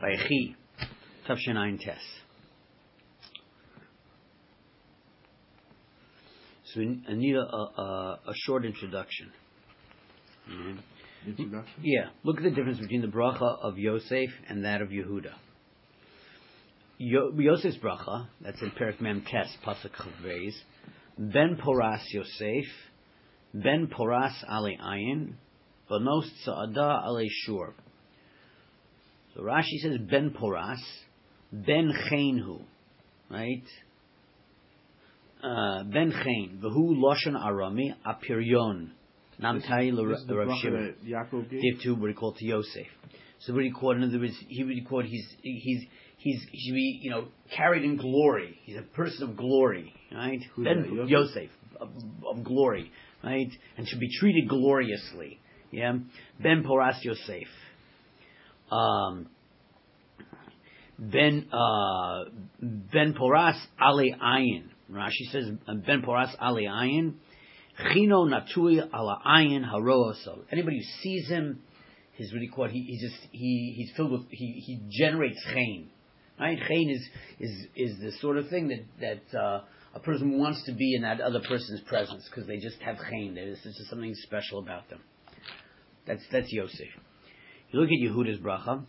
Vayechi, Tavshin Tes. So I need a short introduction. Introduction? Yeah. Look at the difference between the bracha of Yosef and that of Yehuda. Yosef's bracha, that's in Perek Mem Tes, Pasuk Chavreis, Ben Poras Yosef, Ben Poras Ale Ayin, Vanos Tza'ada Ale Shur. So Rashi says Ben Poras, Ben Chainhu, right? Ben Chain, V'hu Loshan Arami, Apiryon, Namtai L'Rav Shimon. Gave to what he called to Yosef. So what he called, in other words, he would record he should be, carried in glory. He's a person of glory, right? Ben Yosef of glory, right? And should be treated gloriously. Yeah, Ben Poras Yosef. Ben Poras Ale Ayin. Rashi says Ben Poras Ale Ayin. Chino Natui Ala Ayin Haroaso. Anybody who sees him, he's filled with he generates chayin. Right? Chayin is the sort of thing that a person wants to be in that other person's presence because they just have chayin. There's just something special about them. That's Yosef. You look at Yehuda's bracha.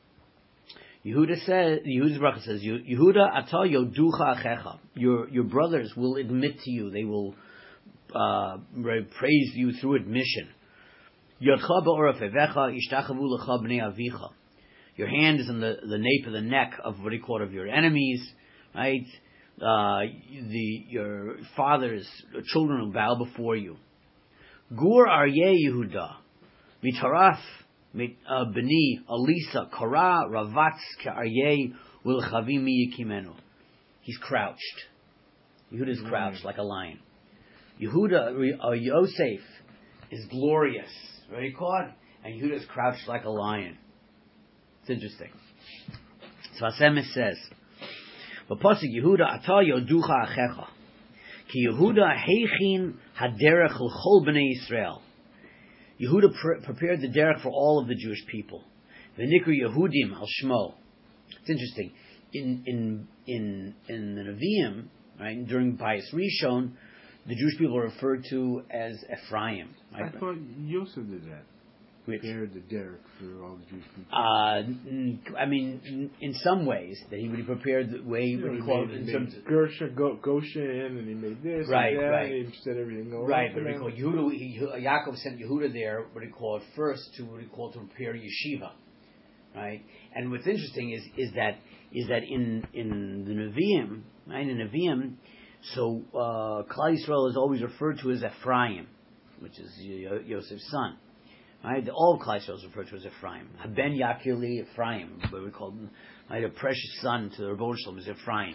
Yehuda's bracha says, Yehuda ata yoducha achecha. Your brothers will admit to you. They will praise you through admission. Yodcha ba'oraf evecha ishtachavu lecha bnei avicha. Your hand is on the nape of the neck of what he called of your enemies, right? Your father's children will bow before you. Gur aryeh Yehuda, mitaraf b'ni Alisa kara ravatz ke'aryeh ulchavim yikimenu. He's crouched. Yehuda's crouched like a lion. Yosef is glorious, very caught, and Yehuda's crouched like a lion. It's interesting. So Hasemis says, "V'posik Yehuda ata yoducha achecha, ki Yehuda heichin haderech l'chol bnei Yisrael." Yehuda prepared the derech for all of the Jewish people. V'nikru Yehudim al shmo. It's interesting. In the Nevi'im, right, during Bayis Rishon, the Jewish people are referred to as Ephraim. Right? I thought Yosef did that. Prepared the derech for all the Jewish people. I mean, in some ways, that he would have prepared the way what he called in terms of Goshen, and he made this, right, and that, right, and he set everything over. Right, but what he called Yehuda, Yaakov sent Yehuda there. What he called first to what he called to prepare yeshiva, right? And what's interesting is that in the Nevi'im, right? In Nevi'im, so Klal Yisrael is always referred to as Ephraim, which is Yosef's son. Right? All of Klal Yisrael is referred to as Ephraim. Ben Yakili Ephraim, what we call him, right? A precious son to the Rebbeinu Shalom is Ephraim.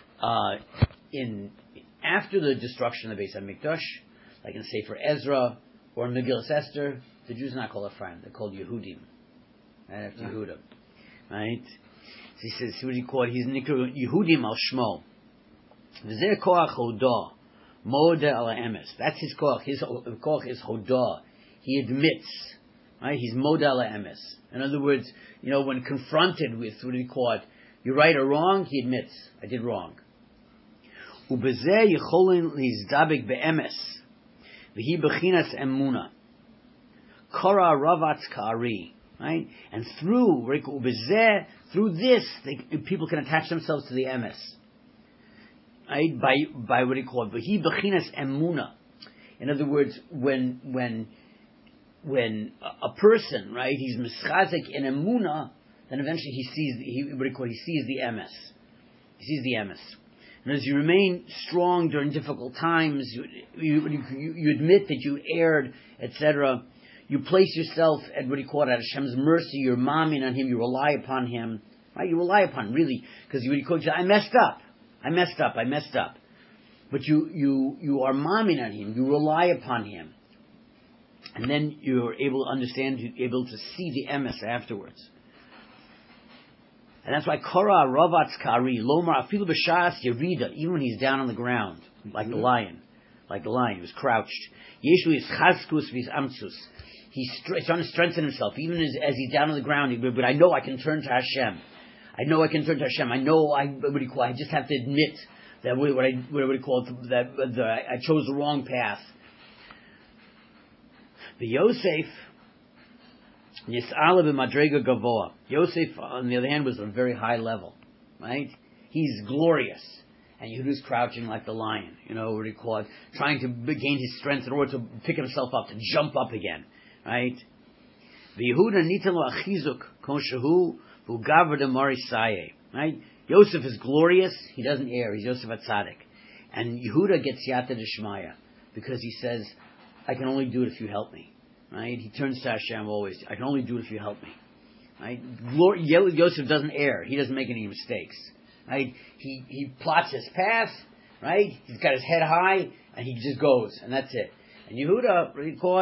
After the destruction of the Beis HaMikdash, like in Sefer Ezra or Megillas Esther, the Jews are not called Ephraim; they're called Yehudim. Right after Yehuda, right? So he says, what do you call it? He's Yehudim al Shmo. V'zeh koach hodah, modeh al emes. That's his koach. His koach is hodah. He admits, right? He's modeh al emes. In other words, when confronted with what do you call it? You're right or wrong. He admits, I did wrong. Ubezeh yicholin lizdabik beemes, v'hi bechinas emuna. Kora ravatz ka'ari. Right? And through this, people can attach themselves to the emes. Right? By what he called v'hi bechinas emuna. In other words, when a person, right, he's mischazik in emuna, then eventually he sees the emes. He sees the emes. And as you remain strong during difficult times, you admit that you erred, etc. You place yourself at what he called at Hashem's mercy. You're mamin on Him. You rely upon Him. Right? You rely upon Him, really, because you call I messed up. But you are mamin on Him. You rely upon Him, and then you're able to understand. You're able to see the emes afterwards. And that's why Korah Ravatz Kari Lomar Afilu B'Shas Yerida, even when he's down on the ground, like the lion, he was crouched. Yeshu is Chazkus Vis Amtzus. he's trying to strengthen himself, even as he's down on the ground. But I know I can turn to Hashem. I know I can turn to Hashem. I know I just have to admit that I chose the wrong path. The Yosef, Yis'ala b'madrega gavoa. Yosef, on the other hand, was on a very high level, right? He's glorious. And Yehuda's crouching like the lion, trying to gain his strength in order to pick himself up, to jump up again, right? The Yehuda nitan lo achizuk kon shehu v'ugaver demarisaye, right? Yosef is glorious, he doesn't err, he's Yosef HaTzadik. And Yehuda gets yata d'shmaya, because he says, I can only do it if you help me, right? He turns to Hashem always, I can only do it if you help me, right? Yosef doesn't err, he doesn't make any mistakes. Right? He plots his path, right? He's got his head high, and he just goes, and that's it. And Yehuda,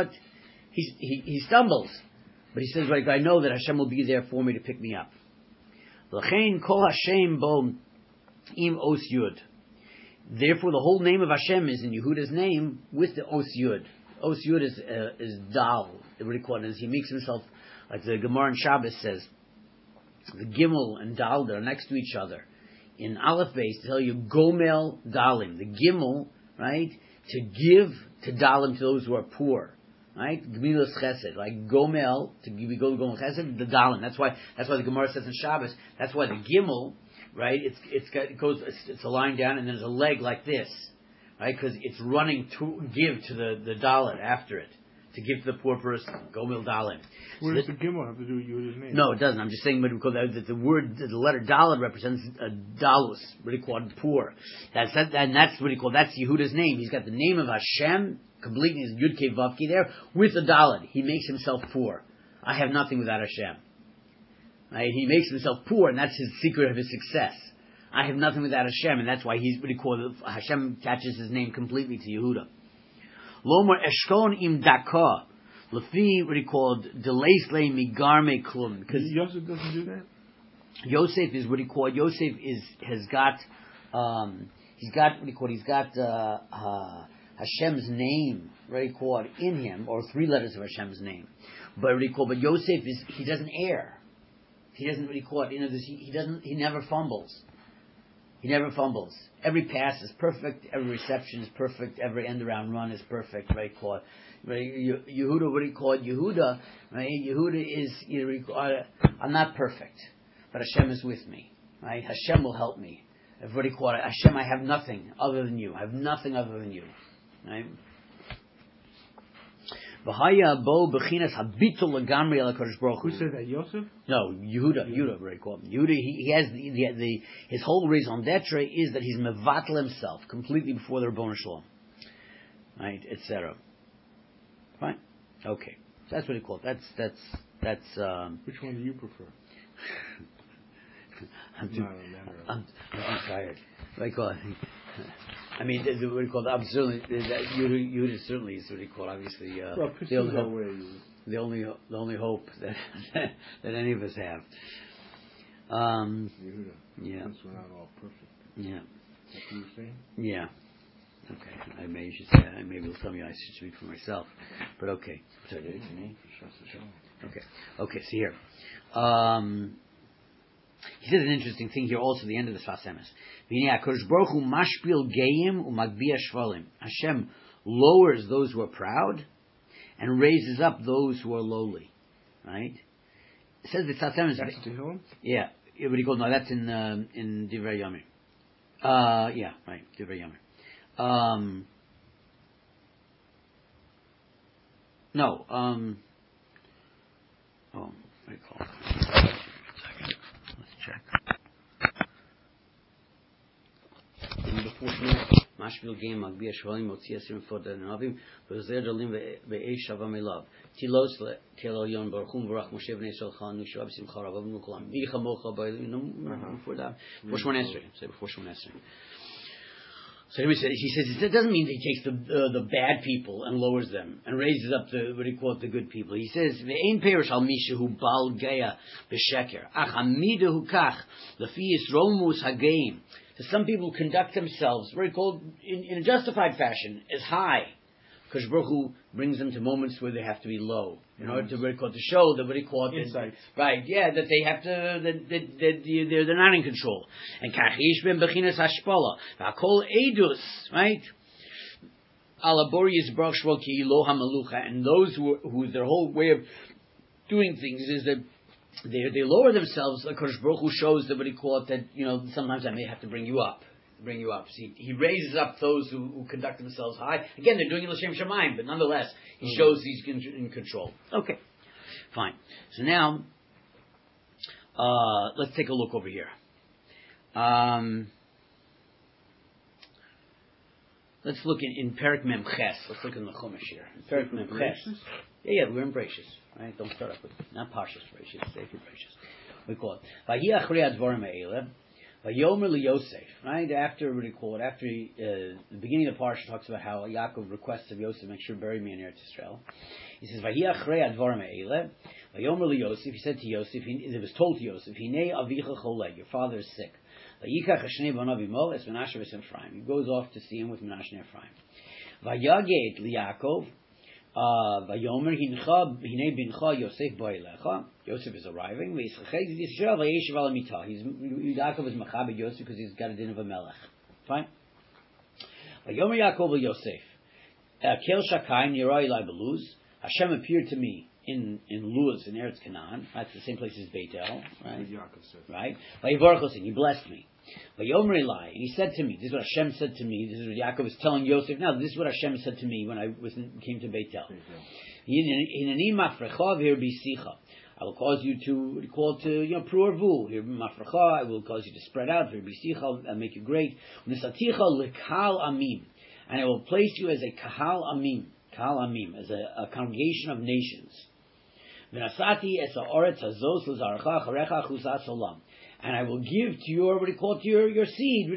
he stumbles, but he says, like, I know that Hashem will be there for me to pick me up. L'chein kol Hashem bo im os yud. Therefore, the whole name of Hashem is in Yehuda's name with the os yud. Os yud is dal. As he makes himself, like the Gemara in Shabbos says, the Gimel and Dal that are next to each other. In Aleph Beis, to tell you Gomel Dalim, the Gimel, right, to give to Dalim to those who are poor, right? Gemilas Chesed, like Gomel to give Gomel Chesed, the Dalim. That's why the Gemara says in Shabbos. That's why the Gimel, right? It's a line down and there's a leg like this, right? Because it's running to give to the Dalit after it. To give to the poor person, Gomel Dalim. What does the Gimel have to do with Yehuda's name? No, it doesn't. I'm just saying that the word, the letter Dalet represents a Dalus, what he called poor. That's Yehuda's name. He's got the name of Hashem, completely his Yud Kei Vav Ki there, with the Dalet. He makes himself poor. I have nothing without Hashem. Right? He makes himself poor, and that's his secret of his success. I have nothing without Hashem, and that's why Hashem attaches his name completely to Yehuda. Lomar eshkon im daka, lefi what he called delays le migarme klum. Because Yosef doesn't do that. Yosef is what he called. Yosef has got Hashem's name, what he called, in him, or 3 letters of Hashem's name. But Yosef he doesn't err. He doesn't what he called. He never fumbles. He never fumbles. Every pass is perfect. Every reception is perfect. Every end around run is perfect. Right? Called Yehuda. What do you call it? Yehuda. Right? Yehuda is. I'm not perfect, but Hashem is with me. Right? Hashem will help me. What do you call it? Hashem, I have nothing other than you. I have nothing other than you. Right? Who said that? Yosef? No, Yehuda, very cool. Yehuda, he has his whole raison d'etre is that he's mevatel himself completely before the Rabbanu Shalom, right, etc. Fine, okay. So that's what he called. That's. Which one do you prefer? I'm tired. Like, I mean, what do you call it? Yehuda certainly is what he called. Obviously, the only hope that any of us have. Yehuda. Yeah. Since we're not all perfect. Yeah. That's what you're saying? Yeah. Okay. Maybe you should say that. Maybe you'll tell me I should speak for myself. But okay. Sorry, did it for me? Okay. Okay. See here. He says an interesting thing here also at the end of the Sfas Emes. Hashem lowers those who are proud and raises up those who are lowly. Right? It says the Sfas Emes. That's Tehillim? Yeah. What do you call it? No, that's in Divrei Yomim. Yeah, right. Divrei Yomim. No. What do you call it? Check. The fourth Mashbil game Magbia Shvalim Motzi Asirim for the Navim, Bezer Dalim Ve'esh Avamilav. Tilos Telo Yon Baruchum Barach Moshe Bnei Shalchan Nushab Simcha Ravav Nukulam. Micha Mocha by before that. Before Shmon Esrei. Say before Shmon Esrei. So he says it doesn't mean that he takes the bad people and lowers them and raises up the good people. He says ve'ein perish al mishu bal geya b'sheker ach hamidu kach lefi yisromus hageim. So some people conduct themselves in a justified fashion as high, Because Baruch Hu brings them to moments where they have to be low in order to show that insight. Right? Yeah, that they have to they're not in control. And kachish ben bechinas hashpala v'akol edus, right? Alabori is Baruch Shmuel ki lo hamalucha, and those who their whole way of doing things is that they lower themselves. Because Baruch Hu shows that that sometimes I may have to bring you up. See, he raises up those who conduct themselves high. Again, they're doing it l'shem shamayim, but nonetheless, he shows he's in control. Okay, fine. So now, let's take a look over here. Let's look in Perek Mem Ches. Let's look in the Chumash here. In Perek Mem Ches. Yeah, we're in Bereishis. Right? Don't start up with not Parshas Bereishis. Stay for Bereishis. We call it Vayi Achrei Advarim Ha'eleh. Vayomer LeYosef, right? After the beginning of the parsha talks about how Yaakov requests of Yosef, make sure bury me in Eretz Yisrael. He says, "Vahi achrei advarim ha'eleh, vayomer LeYosef." He said to Yosef, it was told to Yosef, "Hinei avicha choleh, your father is sick. Vayikach hashnei banav imo es Menashe v'Ephraim." He goes off to see him with Menashe and Ephraim. Vayaged LeYaakov. Vayomer hinei bincha Yosef bo'elecha. Yosef is arriving. Yaakov is machabed Yosef because he's got a din of a melech. Fine. Vayomer Yaakov Yosef. Kel shakayim nirah ilai beluz. Hashem appeared to me in Luz in Eretz Canaan. That's the same place as Beit El, right? Right. Vayivarchos, he blessed me. Vayomer Eli, and he said to me, this is what Hashem said to me. This is what Yaakov is telling Yosef. Now, this is what Hashem said to me when I came to Beit El. Hineni mafrecha v'hirbisicha. I will cause you to pruarvu. Mafrecha, I will cause you to spread out. V'hirbisicha, I'll make you great. Nisaticha lekal amim, and I will place you as a kahal amim, as a congregation of nations. V'nasati es ha'oretz hazos l'zarcha charecha chusas olam. And I will give to your your seed,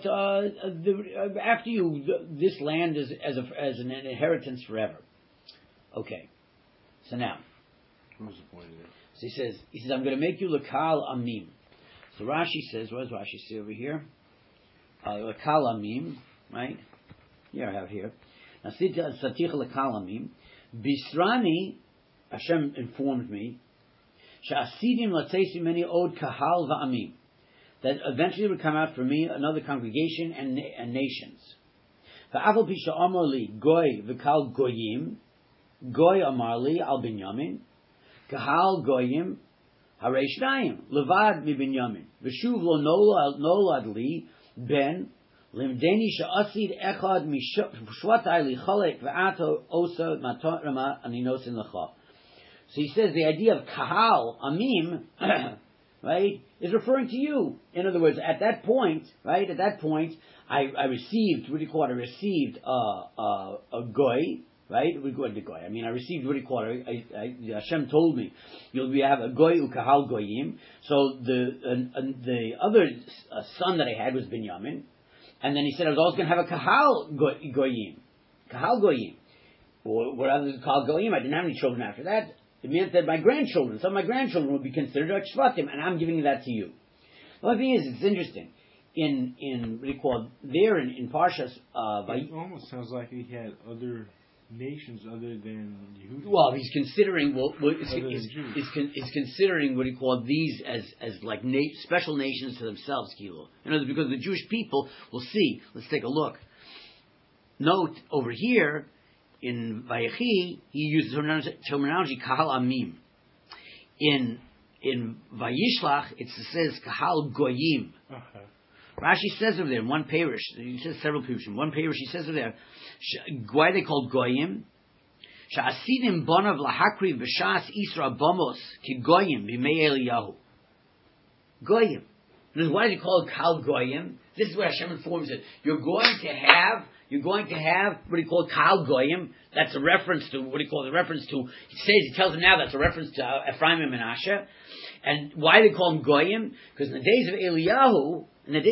after you, this land as an inheritance forever. Okay. So now, what was the point of that? So he says, I'm going to make you lakal amim. So Rashi says, what does Rashi say over here? Lakal amim, right? Here I have it here. Now, satich lakal amim. Bisrani, Hashem informed me, Sha'asidim latzesim many od kahal va'amim, that eventually would come out for me another congregation and nations. Va'aval pisha amarli goy v'kal goyim, goy amarli al binyamin, kahal goyim harei shnayim levad mi binyamin v'shuv lo nolad li ben limdeni sha'asid echad mishvatai li chalek v'ato osa matorama aninosin lecha. So he says the idea of kahal amim, right, is referring to you. In other words, at that point, I received, what do you call it? I received a goy, right? We go to goy. I mean, I received, what do you call it? Hashem told me you'll have a goy ukahal goyim. So the other son that I had was Binyamin, and then he said I was also going to have a kahal goyim, kahal goyim. Or what others call goyim? I didn't have any children after that. It meant that some of my grandchildren would be considered like Shvatim, and I'm giving that to you. The only thing is, it's interesting. In Parshas, it almost sounds like he had other nations other than Yehuda. Well, he's considering he's considering what he called these as like special nations to themselves, Kilo. In other words, because the Jewish people will see. Let's take a look. Note over here. In Vayechi, he uses terminology kahal amim. In Vayishlach, it says kahal goyim. Okay. Rashi says over there in one parish. He says several parishes. In one parish, he says over there, why are they called goyim? Sha'asidim bonav lahakri b'shas isra bamos ki goyim b'mei Eliyahu. Goyim. Why is it called kahal goyim? This is what Hashem informs it. You're going to have what he called Kal Goyim. That's a reference to what he calls a reference to. He tells him now that's a reference to Ephraim and Menashe. And why they call him Goyim? Because in the days of Eliyahu,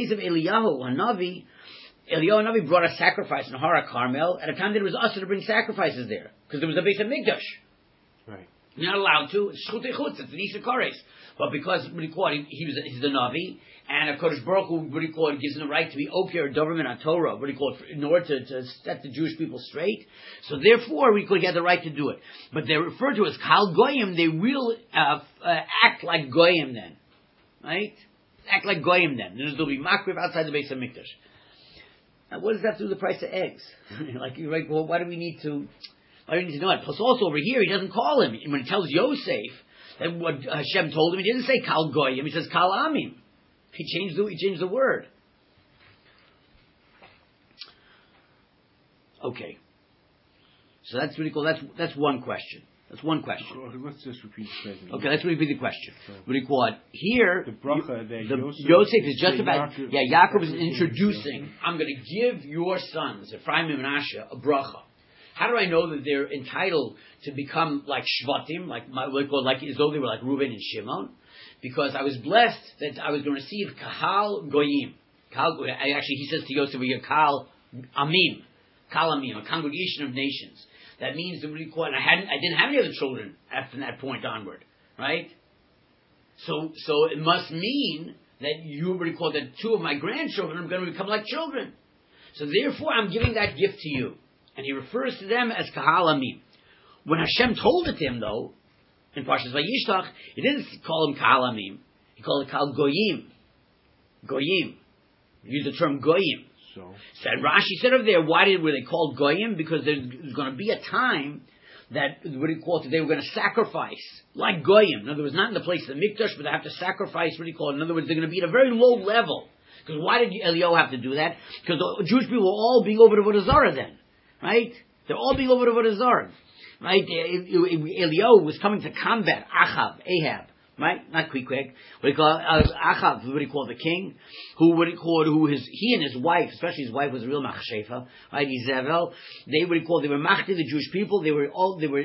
Hanavi, Eliyahu Hanavi brought a sacrifice in Har Carmel at a time that it was usher to bring sacrifices there because there was a Beis Hamikdash. Right. You're not allowed to. It's Shchutei Chutz. It's an Isa Kores. But because he's the Navi, and HaKadosh Baruch Hu gives him the right to be Okir or government on Torah, in order to set the Jewish people straight. So therefore, he had the right to do it. But they're referred to as Kal Goyim. They will act like Goyim then, right? Act like Goyim then. There'll be Makriv outside the Beis HaMikdash. Now, what does that have to do with the price of eggs? Well, why do we need to know it? Plus, also over here, he doesn't call him when he tells Yosef that what Hashem told him. He didn't say Kal Goyim. He says Kal Amim. He changed the word. Okay. So that's really cool. That's one question. That's one question. Let's just repeat the statement. Okay, let's repeat the question. What do you call it? Here, the bracha that Yosef is just about. Yaakov is introducing. I'm going to give your sons, Ephraim and Menashe, a bracha. How do I know that they're entitled to become like Shvatim, like as though they were like Reuben and Shimon? Because I was blessed that I was going to receive Kahal Goyim. Actually, he says to Yosef, Kal Amim, a congregation of nations. That means that I didn't have any other children from that point onward, right? So it must mean that you recall that two of my grandchildren are going to become like children. So therefore, I'm giving that gift to you, and he refers to them as Kahal Amim. When Hashem told it to him, though, in Parshas Vayishlach, he didn't call him Kahal Amim. He called it Kal Goyim. Goyim. He used the term Goyim. And Rashi said over there, were they called Goyim? Because there's going to be a time that they were going to sacrifice like Goyim. In other words, not in the place of the Mikdash, but they have to sacrifice. In other words, they're going to be at a very low level. Because why did Eliyahu have to do that? Because the Jewish people were all being over to Avodah Zarah then, right? They're all being over to Avodah Zarah, right? Eliyahu was coming to combat Ahab. Right? Not quick. What do you call Achav? What do you call the king? He and his wife, especially his wife, was a real machshefa, right? Izabel. They were machti the Jewish people. They were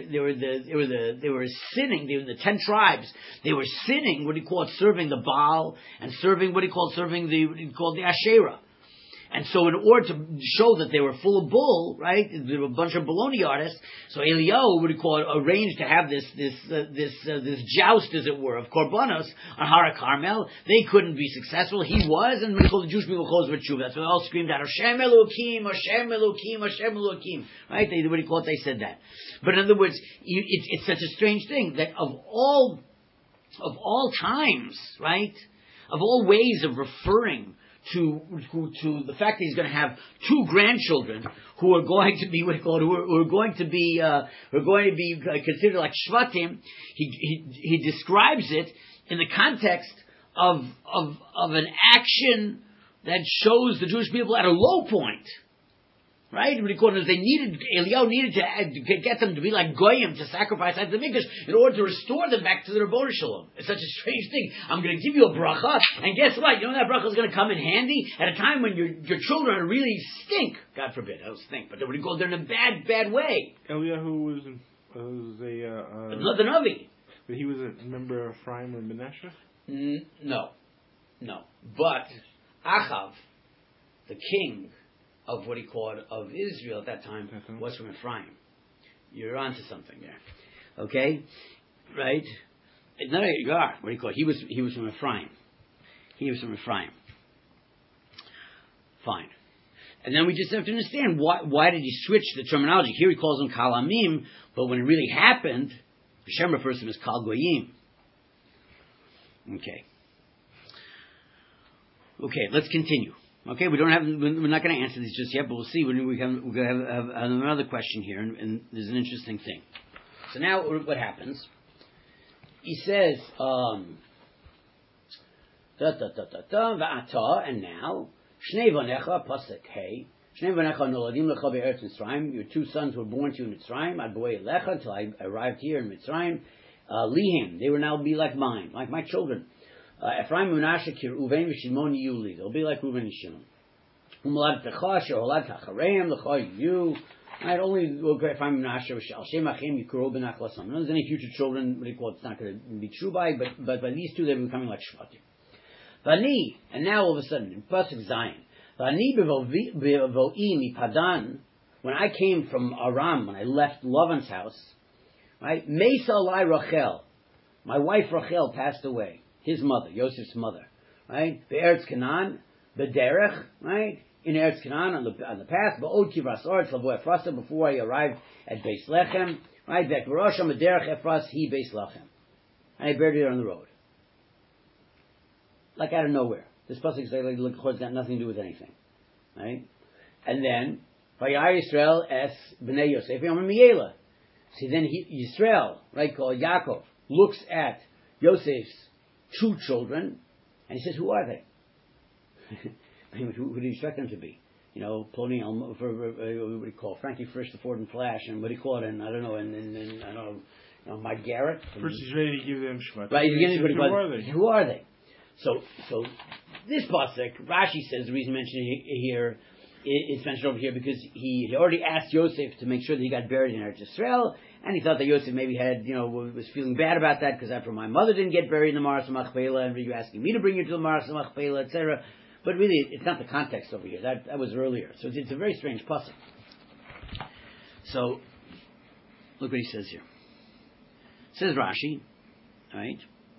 sinning. They were the 10 tribes. They were sinning. Serving the Baal and serving the Asherah. And so, in order to show that they were full of bull, right, there were a bunch of baloney artists. So Eliyahu arranged to have this joust, as it were, of korbanos on Har Carmel. They couldn't be successful. He was, and the Jewish people closed with tshuva. That's why they all screamed out, Hashem Elokim, Hashem Elokim, Hashem Elokim. Right? They said that. But in other words, it's such a strange thing that of all times, right, of all ways of referring to the fact that he's going to have 2 grandchildren who are going to be considered like Shvatim, he describes it in the context of an action that shows the Jewish people at a low point. Right? Eliyahu needed to get them to be like Goyim, to sacrifice at the Mikdash, in order to restore them back to the Rebbeinu Shalom. It's such a strange thing. I'm going to give you a bracha, and guess what? You know that bracha is going to come in handy at a time when your children really stink. God forbid, I don't stink, but they're in a bad way. Eliyahu was a the Navi. But he was a member of Ephraim or Menashe? No. But Achav, the king of of Israel at that time, was from Ephraim. You're onto something there. Okay? Right? No, you are. He was from Ephraim. He was from Ephraim. Fine. And then we just have to understand why did he switch the terminology? Here he calls them Kal Amim, but when it really happened, Hashem refers to them as Kal Goyim. Okay, let's continue. Okay, we're not going to answer these just yet, but we'll see. We're going to have another question here, and there's an interesting thing. So now, what happens? He says, and now, Shnei Vanecha, Pasuk Hey, Shnei Vanecha noladim lecha be'eretz Mitzrayim. Your 2 sons were born to you in Mitzrayim. Ad boei lecha, until I arrived here in Mitzrayim. Lihim, they will now be like mine, like my children. Ephraim and Menashe ki Reuven v'Shimon yuli. They'll be like Reuven and Shimon. Umalad techa sheholad tachareim lecha you. Right, only Ephraim and Menashe al shem achim yikro benach lasam. There's any future children. It's not going to be true by, but by these 2 they're becoming like Shvatim. Vani, and now all of a sudden in Pasuk Zion, Vani bevo'i mi Padan. When I came from Aram, when I left Lavan's house, right, Mesa lai Rachel, my wife Rachel passed away. his mother, Yosef's mother, right? Be'eretz Canaan, b'derech, right? In Eretz Canaan on the path, ba'od kivras oretz lavo Ephraim, before I arrived at Beis Lechem, right? V'ekvarosham b'derech Ephras he Beis Lechem, and I buried her on the road, like out of nowhere. This pasuk says like it's got nothing to do with anything, right? And then Vayar Yisrael es b'nei Yosef yom miyela. See, then Yisrael, right, called Yaakov, looks at Yosef's 2 children, and he says, "Who are they? Who do you expect them to be? You know, Plony, what do you call Frankie Frisch, the Ford and Flash, and what do you call it? And I don't know, and I don't know, Mike Garrett. First, he's ready to give them shmat. Right, he's beginning to who are they? So this pasuk, Rashi says the reason mentioned here. It's mentioned over here because he already asked Yosef to make sure that he got buried in Eretz Yisrael, and he thought that Yosef maybe had, was feeling bad about that because after my mother didn't get buried in the Maras Machpelah, and you're asking me to bring you to the Maras Machpelah, etc. But really, it's not the context over here. That was earlier. So it's a very strange pasuk. So look what he says here. Says Rashi, right?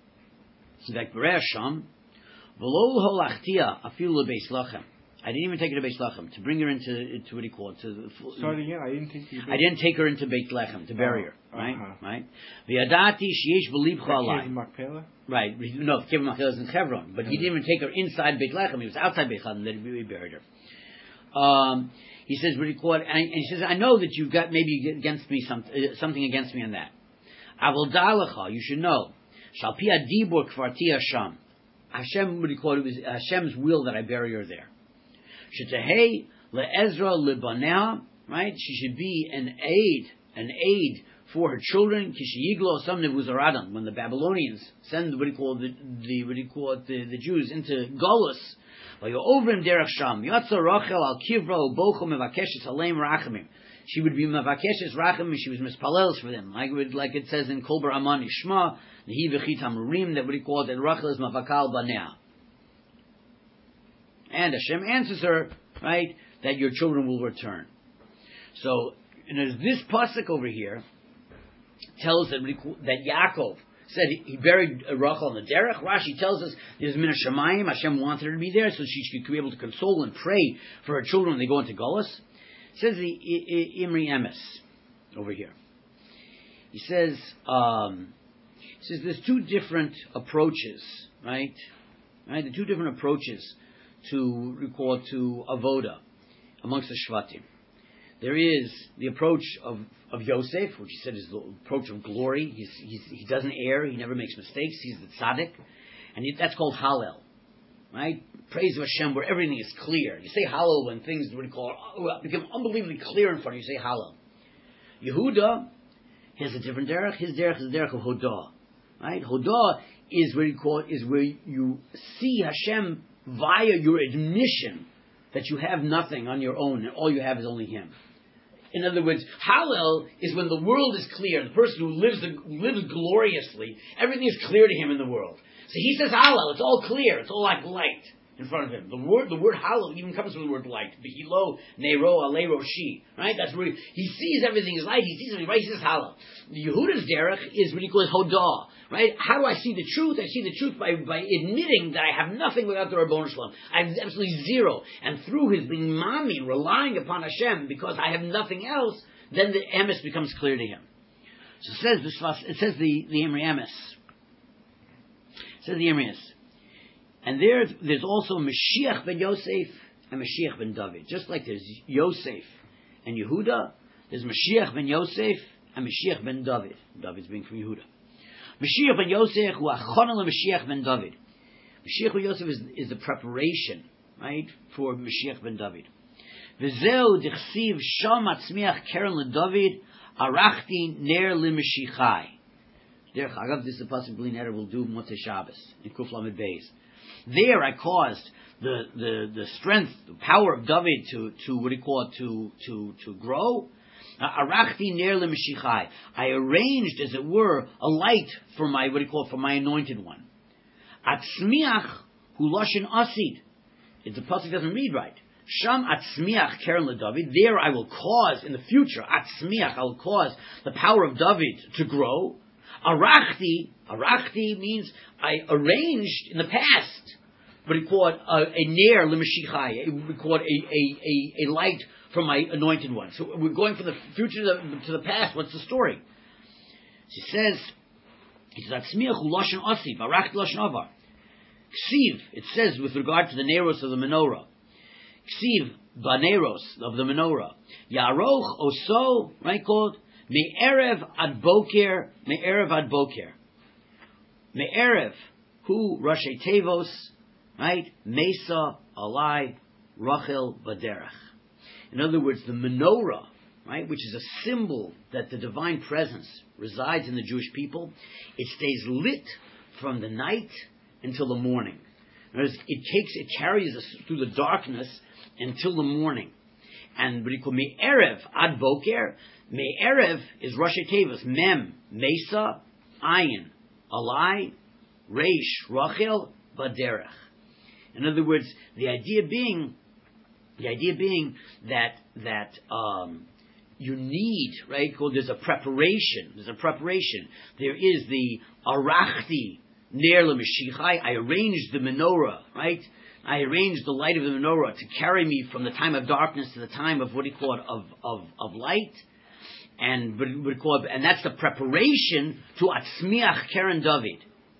I didn't even take her to Beis Lechem to bring her into what do you call it? Start again. I didn't take her into Beis Lechem to bury her. Right, right. V'yadati sheyesh b'libcha alai. Right. No, Kever Machpelah is in Hebron, but he didn't even take her inside Beis Lechem. He was outside Beis Lechem that we buried her. He says, what do you call it? And he says, I know that you've got maybe against me something against me on that. Avol da'alecha, you should know. Shal pi adibur kvarti Hashem. Hashem, what do you call it? It was Hashem's will that I bury her there. Shetehei le'ezra lebanea, right? She should be an aid for her children. Kishiyiglo some nebuzaradam, when the Babylonians send the Jews into Golus. Vayovrim derech sham yatsa Rachel al kivra ubocho mevakeshes haleim rachamim. She would be mevakeshes rachamim. She was mispalels for them, like it says in Kol Bar Amani Shma nehi v'chit hamurim, that that Rachel is mavakal banea. And Hashem answers her, right, that your children will return. So, this pasuk over here tells that Yaakov said he buried Rachel on the derech. Rashi tells us there's min hashamayim. Hashem wanted her to be there so she could be able to console and pray for her children when they go into Golus. It says the Imri Emes over here. He says there's 2 different approaches, right? The 2 different approaches to avoda amongst the shvatim. There is the approach of Yosef, which he said is the approach of glory. He doesn't err. He never makes mistakes. He's the tzaddik, and that's called Hallel, right? Praise of Hashem where everything is clear. You say Hallel when things become unbelievably clear in front of you. You say Hallel. Yehuda has a different derech. His derech is the derech of Hodah, right? Hodah is where you see Hashem via your admission that you have nothing on your own and all you have is only Him. In other words, Hallel is when the world is clear. The person who lives gloriously, everything is clear to him in the world. So he says Hallel, it's all clear, it's all like light in front of him. The word Hallel even comes from the word light. Behilo, Nero, Alei, Roshi. Right? That's where he sees everything is light, he sees everything right, he says Hallel. The Yehuda's derech is what he calls Hodah. Right? How do I see the truth? I see the truth by admitting that I have nothing without the Rabbon Shalom. I have absolutely zero. And through his being mami, relying upon Hashem, because I have nothing else, then the emes becomes clear to him. So it says the Imri Emes. It says the Imri Emes. And there's also Mashiach ben Yosef and Mashiach ben David. Just like there's Yosef and Yehuda, there's Mashiach ben Yosef and Mashiach ben David. David's being from Yehuda. Mashiach ben Yosef hu achona Mashiach ben David. Mashiach ben Yosef is the preparation, right, for Mashiach ben David. V'zeu dichsiv sham atzmiach keren leDavid arachti ner leMashiachai. Derech Agav, this is a possibility Neder will do Motzei Shabbos in Kuf Lamed Beis. There I caused the strength, the power of David to what do you call it, to grow. Arachti ner leMashiachai. I arranged, as it were, a light for my for my anointed one. Atzmiach hu lashon asid. If the pasuk doesn't read right, Sham atzmiach keren leDavid. There I will cause in the future. Atzmiach, I will cause the power of David to grow. Arachti means I arranged in the past. What we call a ner l'mashichai. We call it a light from my anointed one. So we're going from the future to the past. What's the story? She says, "Atzmiach uloshen osiv, arachti loshen avar." Ksiv, it says with regard to the neros of the menorah. Ksiv baneros of the menorah. Yaroch oso, right, called me'erev ad boker, me'erev ad boker. Me'erev, who Rashi Tevos, right? Mesa, Alai, Rachel, Baderach. In other words, the menorah, right, which is a symbol that the divine presence resides in the Jewish people, it stays lit from the night until the morning. In other words, it carries us through the darkness until the morning. And what you call Me'erev ad boker, Me'erev is Rashi Tevos, Mem, Mesa, Ayin, Alai, Reish, Rachel, Baderach. In other words, the idea being that you need, right? There's a preparation. There is the arachti ner l'mashichai. I arranged the menorah, right? I arranged the light of the menorah to carry me from the time of darkness to the time of what he called of light, and that's the preparation to Atzmiach Keren David.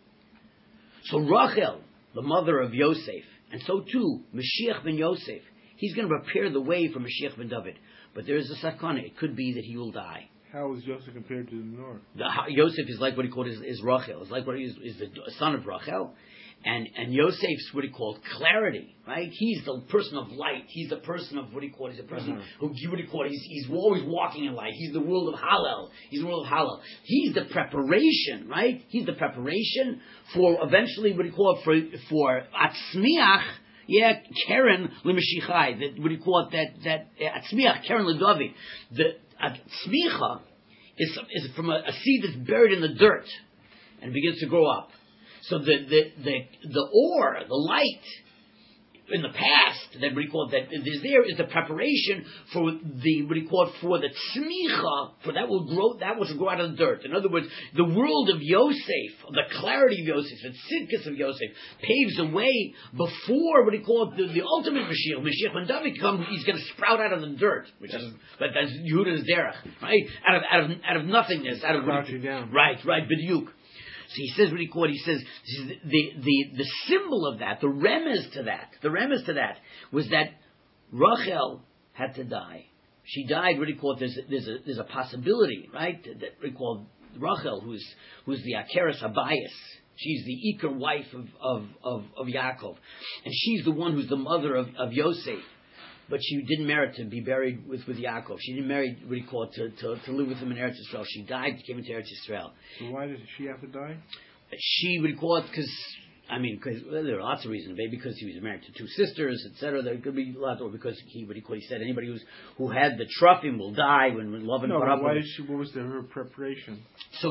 So Rachel, the mother of Yosef, and so too Mashiach ben Yosef, he's going to prepare the way for Mashiach ben David. But there is a sakana. It could be that he will die. How is Yosef compared to the menorah? Yosef is like what he called is Rachel. It's like what is the son of Rachel. And Yosef's what he called clarity, right? He's the person of light. He's the person of what he called. He's a person who what he called. He's always walking in light. He's the world of Hallel. He's the the preparation, right? He's the preparation for eventually what he called for Atzmiach. Yeah, Keren l'Mashichai. That what do you call it? That Atzmiach Keren l'David. The Atzmicha is from a seed that's buried in the dirt and begins to grow up. So the ore, the light in the past that we call that is there is the preparation for the what you call for the tzmicha, for that will grow out of the dirt. In other words, the world of Yosef, the clarity of Yosef, the tzidkus of Yosef paves the way before what he called the ultimate Mashiach ben David comes. He's going to sprout out of the dirt, that's Yehuda's derech, right? Out of nothingness, out of right, b'diuk. So he says what he called. He says the symbol of that, the remez to that was that Rachel had to die. She died. What he called. There's a possibility, right? That we call Rachel, who's the Akeres Abayis. She's the Iker wife of Yaakov, and she's the one who's the mother of Yosef. But she didn't merit to be buried with Yaakov. She didn't marry what he called to live with him in Eretz Yisrael. She died, came into Eretz Yisrael. So why did she have to die? She would call it because there are lots of reasons. Maybe because he was married to two sisters, etc. There could be lots, or because he said anybody who had the truffim will die when Lavan brought up. What was her preparation? So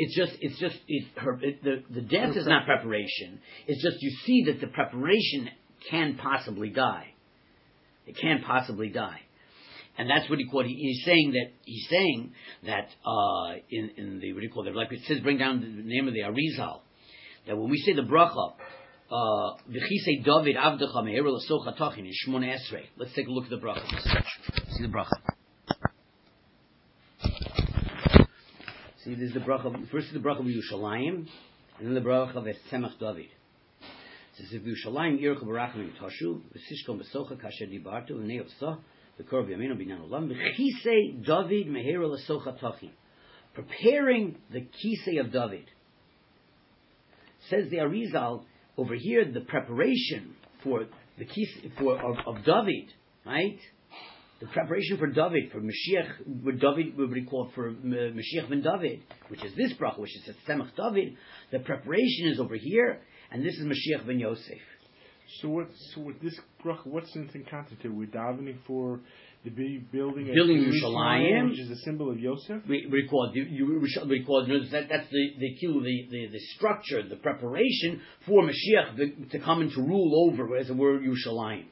the death is not preparation. It's just you see that the preparation can possibly die. It can't possibly die, and that's what he called. He's saying that in the what do you call it? Like it says, bring down the name of the Arizal. That when we say the bracha, v'chisei David avdecha me'er l'socha tachin in Shmona Esrei. Let's take a look at the bracha. See the bracha. See, there's the bracha. First is the bracha of Yerushalayim, and then the bracha of Tzemach David. It says, "V'Yushalayim ircha barachim tashu v'sishkom b'socha kasher dibartu v'neivsa v'korv yaminu binyan olam v'chisei David mehera l'socha tachin." Preparing the kisei of David. Says the Arizal over here, the preparation for the kisei of David, right? The preparation for David, for Mashiach, what David would be called for Mashiach ben David, which is this bracha, which is Tzemach David. The preparation is over here. And this is Mashiach ben Yosef. So with this bracha, what's in context here? We're davening for the building of Yerushalayim, which is a symbol of Yosef. We record that's the structure, the preparation for Mashiach to come and to rule over, as it were, Yerushalayim.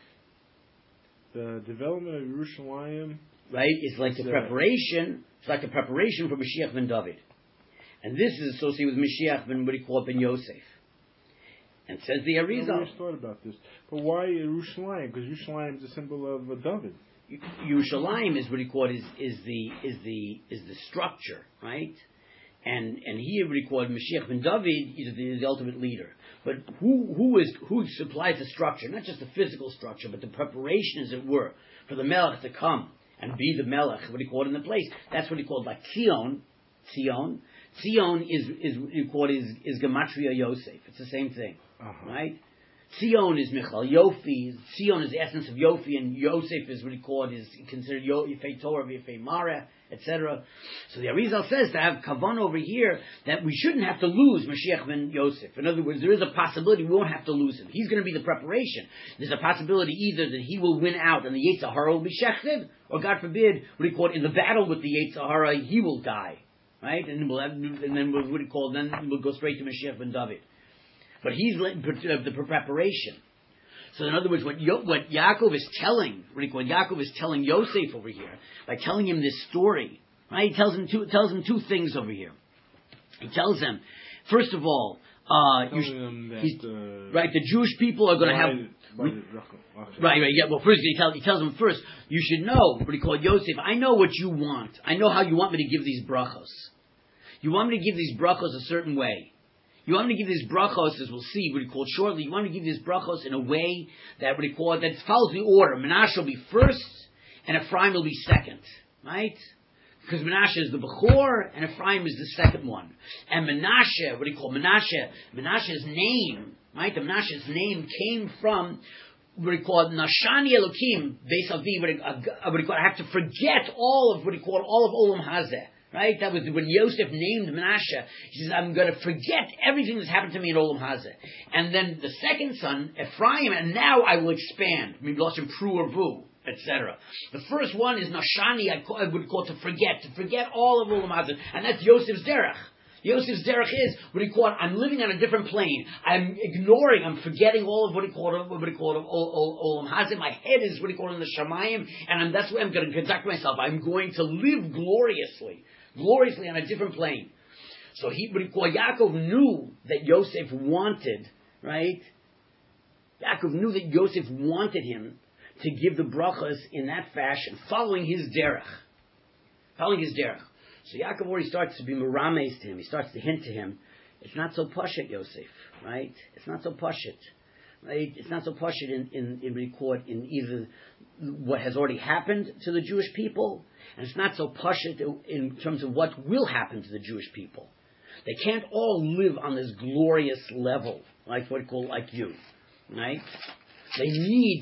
The development of Yerushalayim, right, is like the preparation. It's like a preparation for Mashiach ben David. And this is associated with Mashiach ben Yosef. And says the Arizal. I always thought about this. But why Yerushalayim? Because Yerushalayim is a symbol of David. Yerushalayim is is the structure, right? And here we record Mashiach ben David is the ultimate leader. But who supplies the structure? Not just the physical structure, but the preparation, as it were, for the Melech to come and be the Melech. What he called in the place. That's what he called like Tzion. Tzion is Gematria Yosef. It's the same thing, right? Tzion is Michal Yofi. Tzion is the essence of Yofi, and Yosef is what he called is considered Yefei Torah, Yefei Mara, etc. So the Arizal says to have kavan over here that we shouldn't have to lose Mashiach ben Yosef. In other words, there is a possibility we won't have to lose him. He's going to be the preparation. There's a possibility either that he will win out and the Yetzer Hara will be shechted, or God forbid, what he called in the battle with the Yetzer Hara, he will die, right? And then we'll go straight to Mashiach ben David. But he's the preparation. So in other words, what Yaakov is telling, what Yaakov is telling Yosef over here, by telling him this story, right? He tells him two things over here. He tells him, first of all, the Jewish people are going to have. Right, yeah. Well, first he tells him first, you should know, what he called Yosef, I know what you want. I know how you want me to give these brachos. You want me to give these brachos a certain way. You want me to give these brachos, as we'll see, what he called shortly, you want me to give these brachos in a way that what he called, that follows the order. Menashe will be first, and Ephraim will be second. Right? Because Menashe is the Bechor, and Ephraim is the second one. And Menashe, what he called Menashe's name, right? The Menashe's name came from what he called Nashani Elokim, based on what he called, I have to forget all of Olam Hazeh. Right? That was when Yosef named Menashe. He says, I'm going to forget everything that's happened to me in Olam Hazeh. And then the second son, Ephraim, and now I will expand. Mibloshim Pru or Vu, etc. The first one is Nashani, I would call to forget all of Olam Hazeh. And that's Yosef's derech. Yosef's derech is what he called, I'm living on a different plane. I'm forgetting all of what he called Olam Hazeh. My head is what he called in the Shamayim, and that's where I'm going to conduct myself. I'm going to live gloriously on a different plane. So Yaakov knew that Yosef wanted, right? Yaakov knew that Yosef wanted him to give the brachas in that fashion, following his derech. So Yaakov already starts to be merames to him. He starts to hint to him, it's not so pashut, Yosef, right? It's not so pashut. Right? It's not so pashut in either what has already happened to the Jewish people, and it's not so pashut in terms of what will happen to the Jewish people. They can't all live on this glorious level, like you, right? They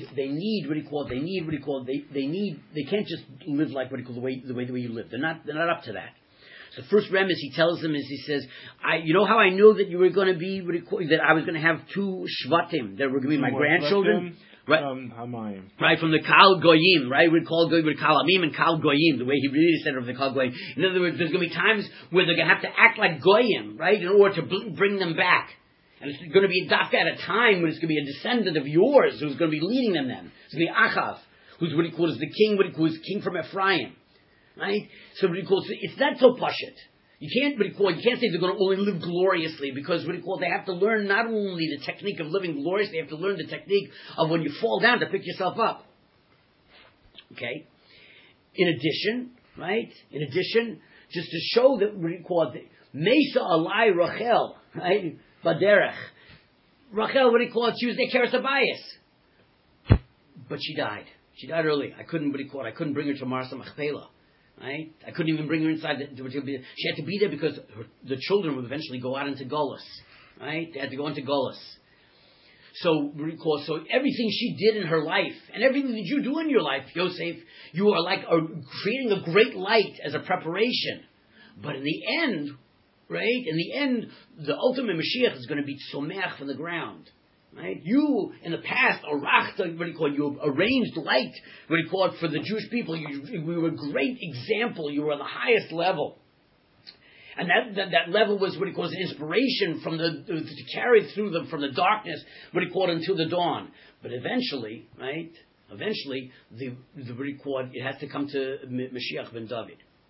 can't just live like what he called the way you live. They're not up to that. The first remes he tells them is, he says, you know how I knew that you were going to be, that I was going to have two shvatim, that were going to be my grandchildren? Right, right, from the Kal Goyim, right? We'd call Kal Amim and Kal Goyim, the way he really said it of the Kal Goyim. In other words, there's going to be times where they're going to have to act like Goyim, right, in order to bring them back. And it's going to be dafka at a time when it's going to be a descendant of yours who's going to be leading them then. It's going to be Achav, who's what he calls the king, who's king from Ephraim. Right? So what he calls, it's not so pashut. You can't say they're going to only live gloriously, because they have to learn not only the technique of living gloriously, they have to learn the technique of when you fall down to pick yourself up. Okay? In addition, just to show that what he called Mesa Alai Rachel, right? Baderech. Rachel, what he called, she was their Keres Habayis. But she died. She died early. I couldn't bring her to Marsa Machpelah. Right? I couldn't even bring her inside. She had to be there because the children would eventually go out into Golos. Right? They had to go into Golos. So everything she did in her life, and everything that you do in your life, Yosef, you are like creating a great light as a preparation. But in the end, right? In the end, the ultimate Mashiach is going to be tzomech from the ground. Right? You, in the past, you arranged light, for the Jewish people. You were a great example. You were on the highest level. And that level was what he calls an inspiration to carry through them from the darkness, until the dawn. But eventually, right? It has to come to Mashiach ben David.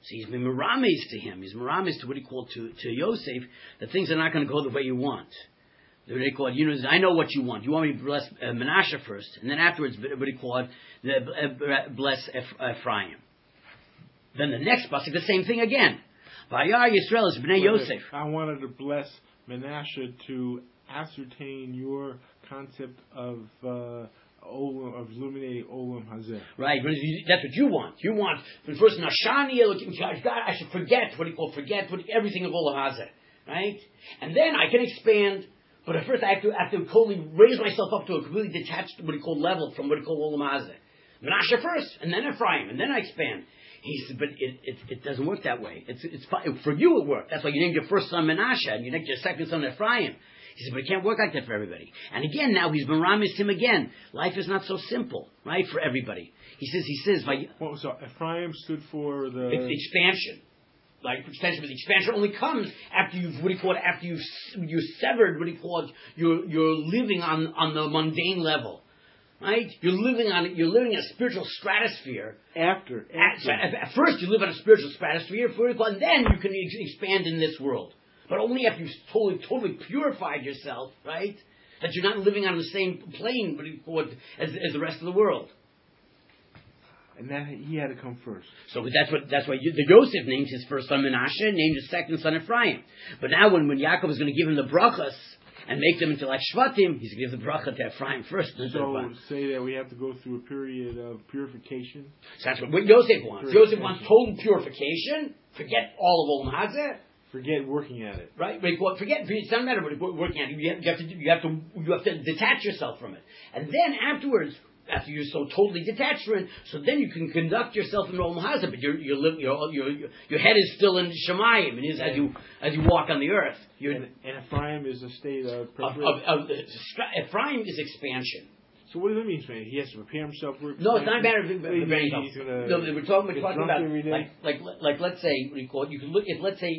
So he's been merames to him. He's merames to what he called to Yosef that things are not going to go the way you want. They call it, I know what you want. You want me to bless Menashe first, and then afterwards, what he called bless Ephraim. Then the next pasuk, the same thing again. Vayar Yisrael is bnei Yosef. I wanted to bless Menashe to ascertain your concept of illuminating Olam Hazeh. Right, that's what you want. You want first Nashani, God, I should forget everything of Olam Hazeh, right? And then I can expand. But at first I have to totally raise myself up to a completely detached, what he called level from what he called Olam Hazeh. Menashe first, and then Ephraim, and then I expand. He said, but it doesn't work that way. It's for you it worked. That's why you named your first son Menashe, and you named your second son Ephraim. He said, but it can't work like that for everybody. And again, now he's meramis him again. Life is not so simple, right, for everybody. He says, so Ephraim stood for the expansion. Like expansion, but the expansion only comes after you've severed you're living on the mundane level, right? You're living in a spiritual stratosphere. At first, you live on a spiritual stratosphere, and then you can expand in this world. But only after you've totally purified yourself, right? That you're not living on the same plane as the rest of the world. And that he had to come first. So that's why the Yosef named his first son Menashe, named his second son Ephraim. But now when Yaakov is going to give him the brachas and make them into like Shvatim, he's going to give the bracha to Ephraim first. So say that we have to go through a period of purification. So that's what Yosef wants. Yosef wants total purification. Forget all of Olam Hazeh. Forget working at it. Right? Forget. It doesn't matter what working at it. You have to detach yourself from it, and then afterwards. After you're so totally detached from it, so then you can conduct yourself in Olam Hazeh, but your head is still in Shemayim, and as you walk on the earth. And Ephraim is a state of Ephraim is expansion. So what does that mean? He has to prepare himself for No, it's not a matter of preparing himself. No, we're talking about like let's say you can look if let's say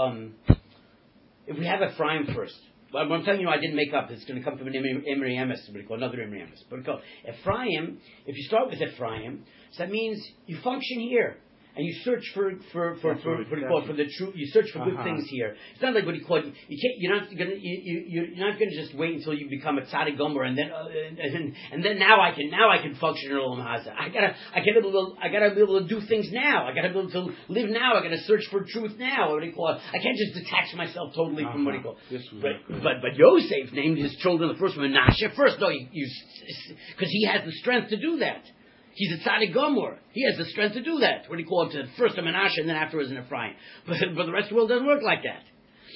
if we have Ephraim first. But I'm telling you, I didn't make up. It's going to come from an Imri Emes, another Imri Emes. But Ephraim, if you start with Ephraim, so that means you function here. And you search for the truth. You search for good things here. It's not like what he called. You're not going to just wait until you become a tzaddik gomer and then now I can function in Olam Hazeh. I gotta be able to do things now. I gotta be able to live now. I gotta search for truth now. What do you call it? I can't just detach myself totally from what he called. But Yosef named his children the first one Menashe first. No, because he has the strength to do that. He's a tzaddik gomer. He has the strength to do that. What do you call it? First a Menashe and then afterwards an Ephraim. But the rest of the world doesn't work like that.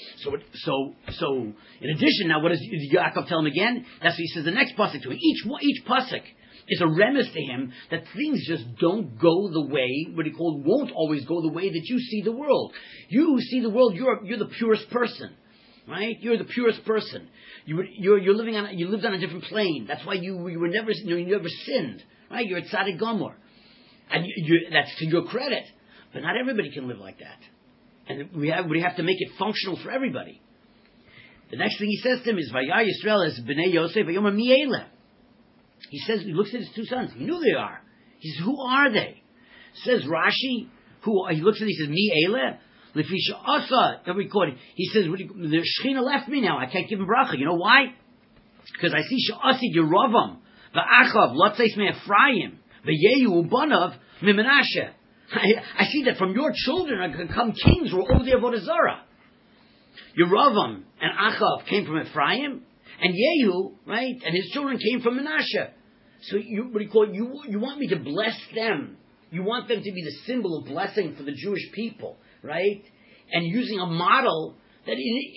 So in addition, now what does Yaakov tell him again? That's what he says the next pasuk to him. Each pasuk is a remiss to him that things just don't go the way, what he called, won't always go the way that you see the world. You see the world, you're the purest person. Right? You're the purest person. You lived on a different plane. That's why you never sinned. Right? You're a tzaddik gomer. And that's to your credit. But not everybody can live like that. And we have to make it functional for everybody. The next thing he says to him is, Vayar Yisrael es bnei Yosef v'yomer mi eleh. He says, he looks at his two sons. He knew they are. He says, who are they? Says Rashi, he looks at it, he says, mi eleh? Lefisha asa, every quarter. He says, the Shechina left me now. I can't give him bracha. You know why? Because I see she'asid Yeravam. V'achav, lotzeis me Ephraim, v'yehu ubanav mi Menashe. I see that from your children are going to come kings who are over the Avodah Zarah. Yeravam and Achav came from Ephraim, and Yehu, right, and his children came from Menashe. So you want me to bless them. You want them to be the symbol of blessing for the Jewish people, right? And using a model that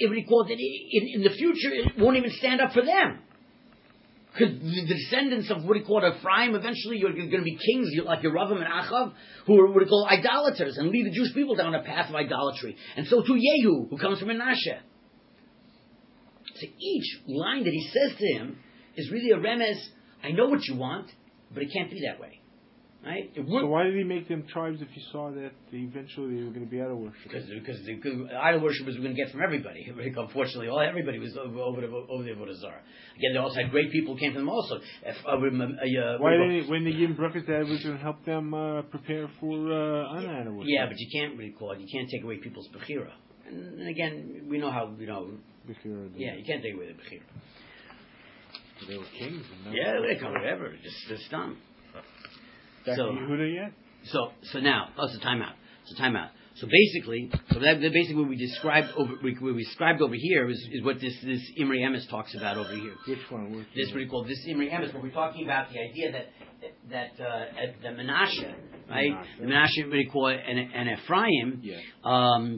in the future it won't even stand up for them. Because the descendants of what he called Ephraim, eventually you're going to be kings like Yeravam and Achav, who are what he called idolaters, and lead the Jewish people down a path of idolatry. And so too Yehu, who comes from Menashe. So each line that he says to him is really a remez. I know what you want, but it can't be that way. Right? So why did he make them tribes if he saw that eventually they were going to be out of worship? Because the idol worshippers were going to get from everybody. Unfortunately, everybody was over the Avodah Zarah. Again, they also had great people who came from them also. Why didn't when they gave him brachas, that was going to help them prepare for idol worship? Yeah, but you can't you can't take away people's bechira. And again, we know how Bechira. Yeah, you can't take away the bechira. So they were kings. They come whatever. Just done. Back to Yehuda yet? So now, it's a timeout. So basically, what we described over here is what this Imre Emes talks about over here. Which one? This what we call this Imre Emes, where we're talking about the idea that the Menashe, right? The Menashe, what we call it, and Ephraim. Yeah.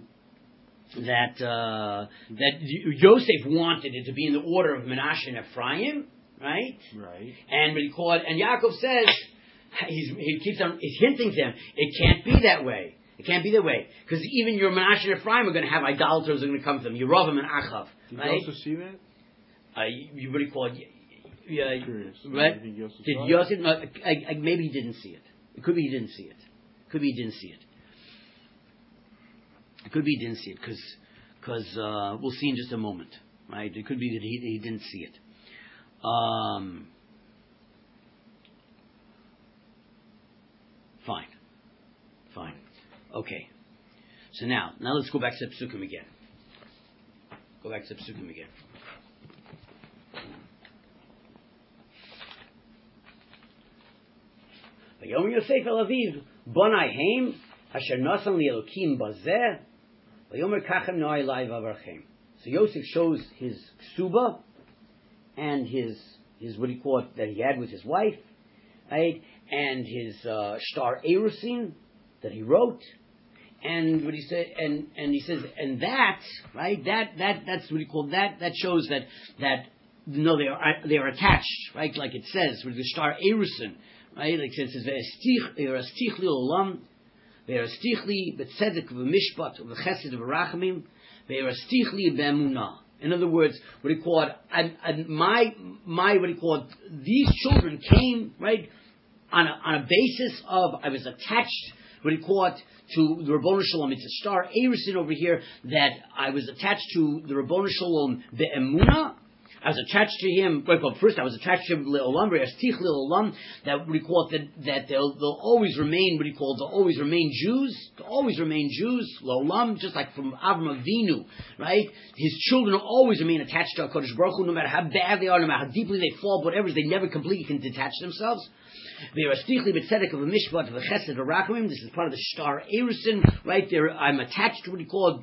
That Yosef wanted it to be in the order of Menashe and Ephraim, right? Right. And what he called, and Yaakov says. He keeps on hinting to him, it can't be that way. It can't be that way. Because even your Menashe and Ephraim are going to have idolaters that are going to come to them. Yerovam and Achav. Did right? you also see that? You really call it... Curious. Right? Did Yosef... No, maybe he didn't see it. It could be he didn't see it. Because we'll see in just a moment. Right? It could be that he didn't see it. Fine. Okay. So now let's go back to Psukim again. Vayom Yosef el Aviv, Bonai Heim, Asher Nasan li Elokim Bazeh, Vayomer Kachem Noai Lai Vavarchem. So Yosef shows his ksuba and his what he called that he had with his wife, right? And his Shtar Erusin that he wrote, and what he said, and he says, and that, right? That's what he called that. That shows that they are attached, right? Like it says with the Shtar Erusin, right? Like it says, "Ve'erastich li olam, ve'erastich li betzedek v'mishpat v'chesed v'rachamim, ve'erastich li be'emunah." In other words, what he called, and my what he called, these children came, right? On a basis of, I was attached, what he called, to the Rabbonu Shalom. It's a Shtar Erusin over here, that I was attached to the Rabbonu Shalom be'emunah. I was attached to him. First, I was attached to him le'olam, ve'astich le'olam. That we call that they'll always remain. What he called, they'll always remain Jews. They'll always remain Jews le'olam, just like from Avram Avinu, right? His children will always remain attached to HaKadosh Baruch Hu, no matter how bad they are, no matter how deeply they fall, whatever. They never completely can detach themselves. This is part of the Shtar Erusin, right there. I'm attached to what he called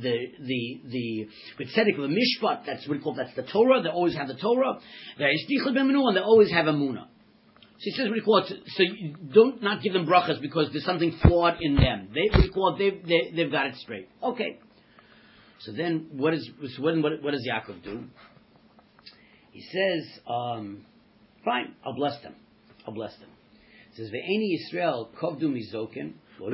the tzedek of the mishpat. That's what he called. That's the Torah. They always have the Torah. And they always have Amunah. So he says what he called. So you don't not give them brachas because there's something flawed in them. They've got it straight. Okay. So then what does Yaakov do? He says, fine, I'll bless them. It says, "Ve'eni Yisrael kovdu mizokin."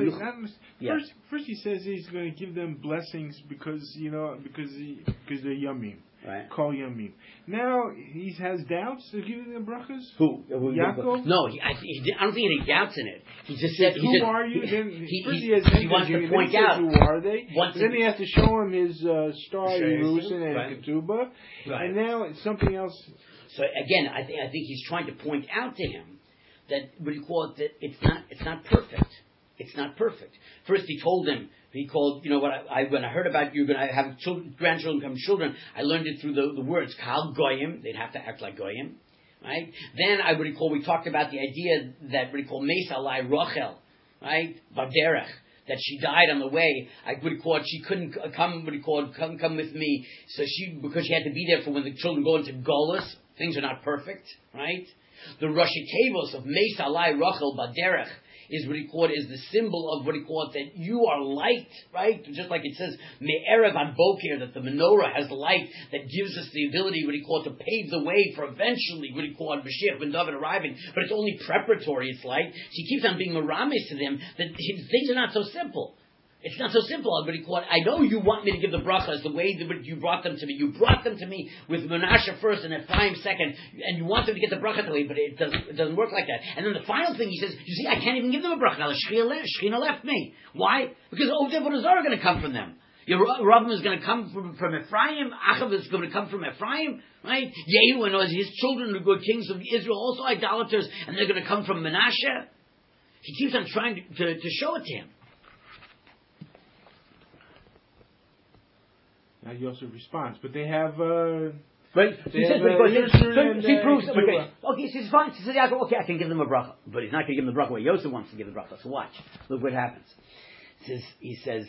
First, he says he's going to give them blessings because they're yummy. Right. Call yummy. Now he has doubts of giving them brachas. Who? Yaakov? No, I don't think any doubts in it. He just said, "Who are you?" Then he wants to point out who are they. Then he has to show him his Shtar Erusin and Ketubah, and now it's something else. So again, I think he's trying to point out to him that what he called that it's not perfect. It's not perfect. First, he told him. He called. When I heard about you going to have grandchildren become children, I learned it through the words Kal Goyim. They'd have to act like Goyim, right? Then we talked about the idea that what he called Meis Alai Rochel, right? Baderech. That she died on the way. She couldn't come. Come with me. So because she had to be there for when the children go into Golus. Things are not perfect, right? The Rashi Tevos of Meis Alai Rachel Baderech is what he called is the symbol of what he called that you are light, right? Just like it says Me'erev ad Boker, that the menorah has light that gives us the ability, what he called, to pave the way for eventually what he called Mashiach ben David arriving. But it's only preparatory. It's light. She keeps on being meramis to them that things are not so simple. It's not so simple. But I know you want me to give the brachas the way that you brought them to me. You brought them to me with Menashe first and Ephraim second, and you want them to get the bracha the way, but it doesn't work like that. And then the final thing he says, you see, I can't even give them a bracha. Now the Shechina left me. Why? Because Ovdei and Azar are going to come from them. Your Rabbim is going to come from Ephraim. Achav is going to come from Ephraim, right? Yehu and his children are good kings of Israel, also idolaters, and they're going to come from Menashe. He keeps on trying to show it to him. Now Yosef responds, but they have. Right? He says, he proves. Okay, so it's fine. He says, Yaakov, okay, I can give them a bracha, but he's not going to give them the bracha where Yosef wants to give the bracha. So watch. Look what happens. He says.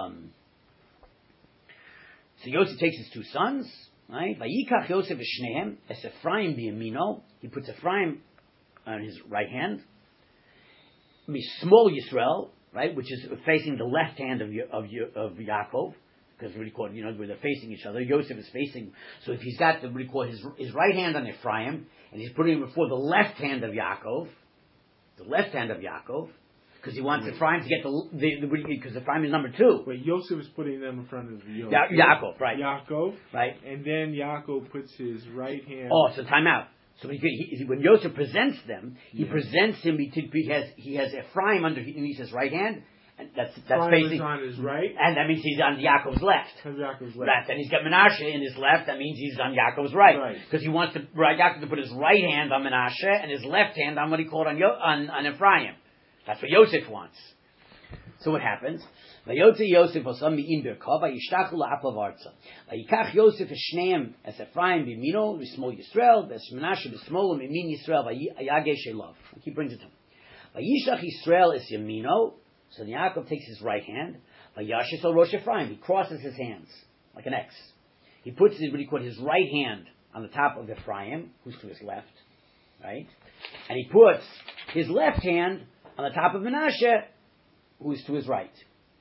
So Yosef takes his two sons, right? Vayikach Yosef v'shnehem es Ephraim b'yamino. He puts Ephraim on his right hand. Small Yisrael, right, which is facing the left hand of Yaakov, because we record, where they're facing each other. Yosef is facing. So if he's got his right hand on Ephraim, and he's putting it before the left hand of Yaakov, because he wants Ephraim to get because Ephraim is number 2. Wait, Yosef is putting them in front of Yaakov, right? Yaakov, right? And then Yaakov puts his right hand. Oh, so time out. So when Yosef presents them, he presents him. He has Ephraim underneath his right hand, and that's facing on his right, and that means he's on Yaakov's left. Yaakov's left. Right, and he's got Menashe in his left. That means he's on Yaakov's right, because he wants Yaakov to put his right hand on Menashe and his left hand on what he called on Ephraim. That's what Yosef wants. So what happens? Vayotze Yosef osam mi'im berkov vayishtachu la'aplav arza. Vayikach Yosef eshneim es Ephraim b'mino v'smol Yisrael v'es Menashe b'smol u'mimin Yisrael v'yageh shelav. He brings it to him. Vayishach Yisrael es yamino. So Yaakov takes his right hand. Vayashes al rosh Ephraim. He crosses his hands like an X. He puts his right hand on the top of Ephraim, who's to his left, right? And he puts his left hand on the top of Menashe, who is to his right.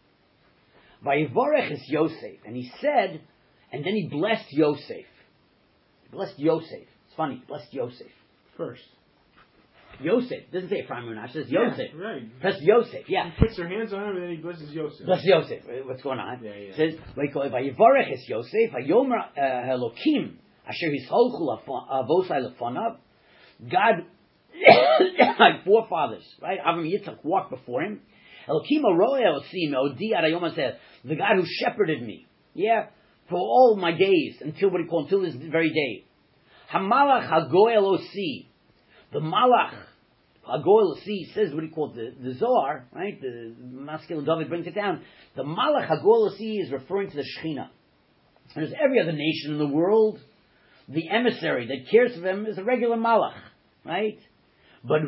Vayivorech is Yosef, and he said, and then he blessed Yosef. He blessed Yosef. It's funny, he blessed Yosef first. Yosef doesn't say Ephraim or Menashe. It says Yosef. Yeah, right. That's Yosef. Yeah. He puts their hands on him, and then he blesses Yosef. Bless Yosef. What's going on? Yeah. It says, Vayivorech is Yosef. Vayomer Elokim asher hisholchu avosai lefonav. God. Like forefathers, right? Avram Yitzchak walked before him. Elokim aroeh osim odi adayom hazeh, the God who shepherded me, for all my days until this very day. Hamalach hagoel osi, the Malach hagoel osi says what he called the Zohar, right? The masculine David brings it down. The Malach hagoel osi is referring to the Shechina. And as every other nation in the world, the emissary that cares for them is a regular Malach, right? But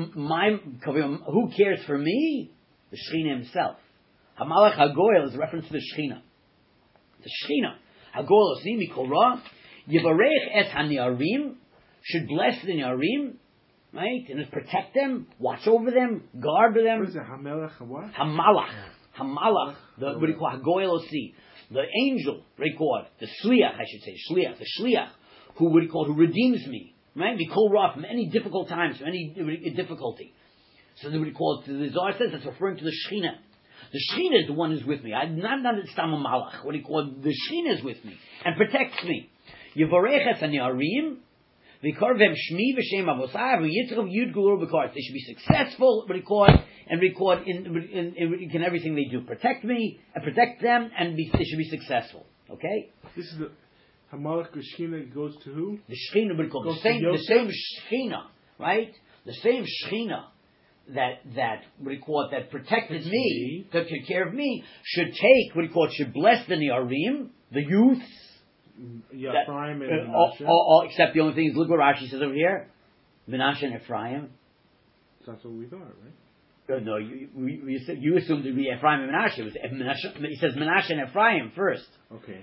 who cares for me? The Shechina himself. Hamalach Hagoyel is a reference to the Shechina. The Shechina. Hagoyel Osim Mikorah. Yivarech es Haniarim. Should bless the Niarim. Right? And protect them. Watch over them. Guard them. What is it? Hamelech what? Hamalach. What do you call Hagoyel Osim? The angel, the Shliach, I should say. The Shliach. Who redeems me. Right? We call Ra from any difficult times, from any difficulty. So they would call it, the Zohar says that's referring to the Shechina. The Shechina is the one who's with me. I'm not Stam Malach. What do you call it? The Shechina is with me and protects me. Yivarech es haniarim, v'korvem shmi v'shem avosai, v'yitzchav yud gulur b'kar. They should be successful, record in everything they do. Protect me and protect them, and they should be successful. Okay? This is the Hamalach Shechina goes to who? The Shechina would call the same Shechina, right? The same Shechina that protected me, that took care of me, should bless the Niarim, the youths. Ephraim and Menashe. Except the only thing is, look what Rashi says over here, Menashe and Ephraim. That's what we thought, right? No, you assumed it would be Ephraim and Menashe. It was Menashe. He says Menashe and Ephraim first. Okay.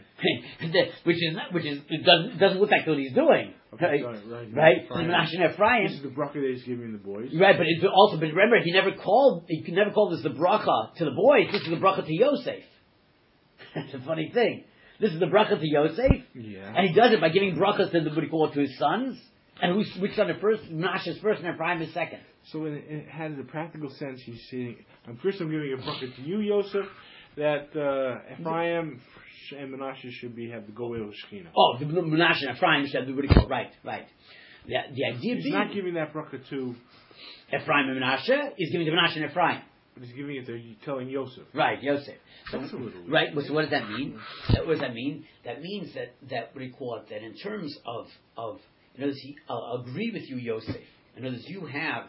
It doesn't look like what he's doing. Okay, right? Menashe and Ephraim. This is the bracha that he's giving the boys. Right, but remember, he never called this the bracha to the boys. This is the bracha to Yosef. That's a funny thing. This is the bracha to Yosef, and he does it by giving brachas to his sons. And which son is first? Menashe is first, and Ephraim is second. So it has a practical sense. He's saying, I'm giving a bracha to you, Yosef, that Ephraim and Menashe should have the go with Shechina. Oh, the Menashe and Ephraim should have the Goel. Right. The idea he's being not giving that bracha to Ephraim and Menashe. He's giving to Menashe and Ephraim. But he's giving it to telling Yosef. Right, Yosef. That's a little weird. Right. So what does that mean? What does that mean? That means that what do you call it? That in terms of in other words, I'll agree with you, Yosef. In other words, you have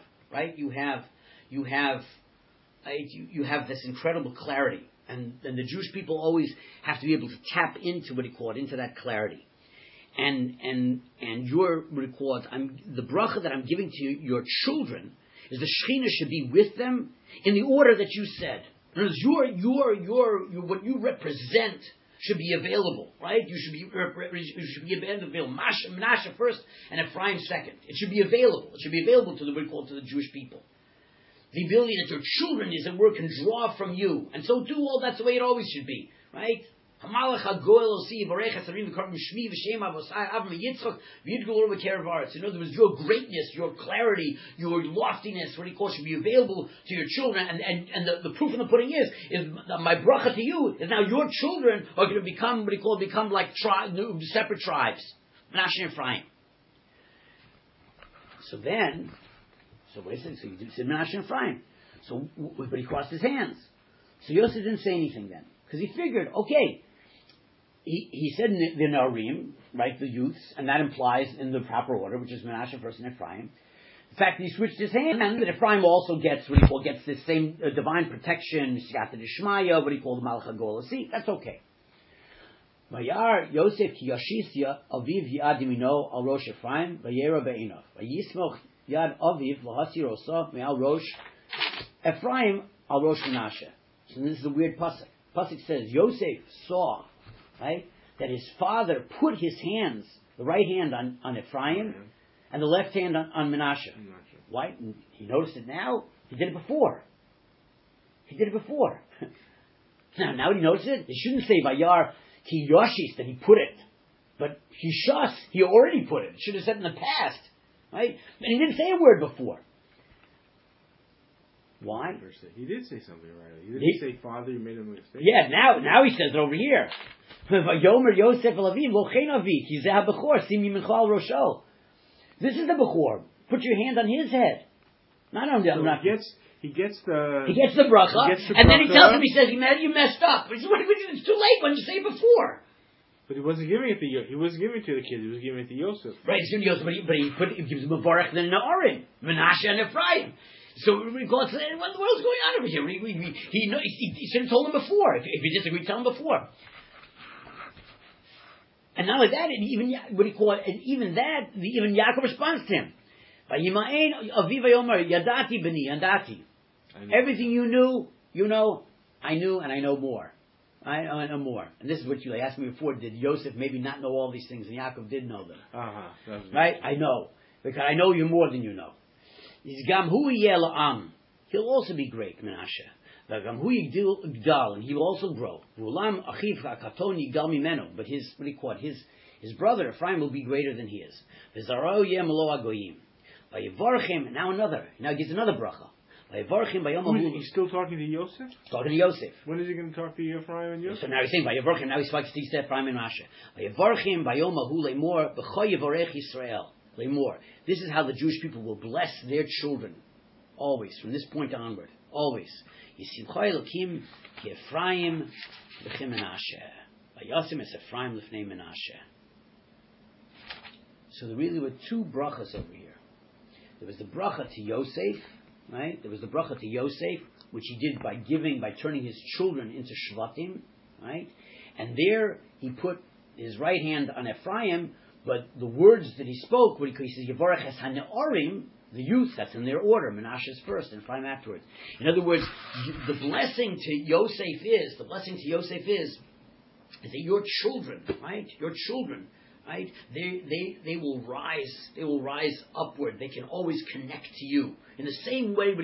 this incredible clarity, and the Jewish people always have to be able to tap into what do you call it, into that clarity. And your what do you call it? The bracha that I'm giving to your children is the Shekhinah should be with them in the order that you said. In other words, your what you represent should be available, right? You should be available. Menashe first and Ephraim second. It should be available. It should be available to the Jewish people. The ability that your children is a word can draw from you, and so do all. That's the way it always should be, right? In other words, your greatness, your clarity, your loftiness, what do you call, should be available to your children. And the proof in the pudding is that my bracha to you is now your children are going to become, what do you call, become like separate tribes. Menashe and Ephraim. So wait a second, so you said Menashe and Ephraim. But he crossed his hands. So Yosef didn't say anything then. Because he figured, okay, he said the Narim, right, the youths, and that implies in the proper order, which is Menashe first and Ephraim. The fact that he switched his hand, that Ephraim also gets what he called, gets this same divine protection, Siyata Dishmaya, what he called the Malach HaGola. See, that's okay. Vayar Yosef ki Yashisya aviv yad yamino al rosh Ephraim vayera be'inav vayismoch yad aviv lahasir osa me'al rosh Ephraim al rosh Menashe. So this is a weird pasuk. Pasuk says Yosef saw, right, that his father put his hands, the right hand on Ephraim, and the left hand on Menashe. Why? He noticed it now. He did it before. Now he noticed it. They shouldn't say Vayar ki Yoshis that he put it, but Hishas he already put it. Should have said in the past, right? And he didn't say a word before. Why? He did say something right. He didn't say, Father, you made a mistake. Yeah, now he says it over here. Vayomer Yosef el Aviv lo chen avi ki zeh ha-bechor sim yimechal rosho. This is the bechor. Put your hand on his head, not on the. So he gets the bracha, and then he tells him, he says, you messed up. He says, it's too late. Why didn't you say it before? But he wasn't giving it to he wasn't giving it to the kid. He was giving it to Yosef. Right, he's giving Yosef, but he gives him a Barak then Na'arim, Menashe and Ephraim. So we go, what in the world's going on over here? He should have told him before. If he disagreed, tell him before. And not only that, and even what do you call it? And even Yaakov responds to him. Yadati b'ni, yadati. Everything you knew, I knew, and I know more. I know more. And this is what you asked me before. Did Yosef maybe not know all these things, and Yaakov did know them? Right? I know. Because I know you more than you know. He'll also be great, Menashe. And he will also grow. But his brother Ephraim will be greater than he is. Now he gives another bracha. He's still talking to Yosef? Talking to Yosef. When is he going to talk to Ephraim and Yosef? So now he's saying, now he speaks to Ephraim and Menashe. This is how the Jewish people will bless their children. Always, from this point onward. Always. Ephraim So there really were two brachas over here. There was the bracha to Yosef, right? There was the bracha to Yosef, which he did by turning his children into Shvatim, right? And there he put his right hand on Ephraim, but the words that he spoke, he says, Yevarech es ha-ne'orim, the youth, that's in their order. Menashe is first and Ephraim afterwards. In other words, the blessing to Yosef is that your children, right? They will rise upward. They can always connect to you. In the same way,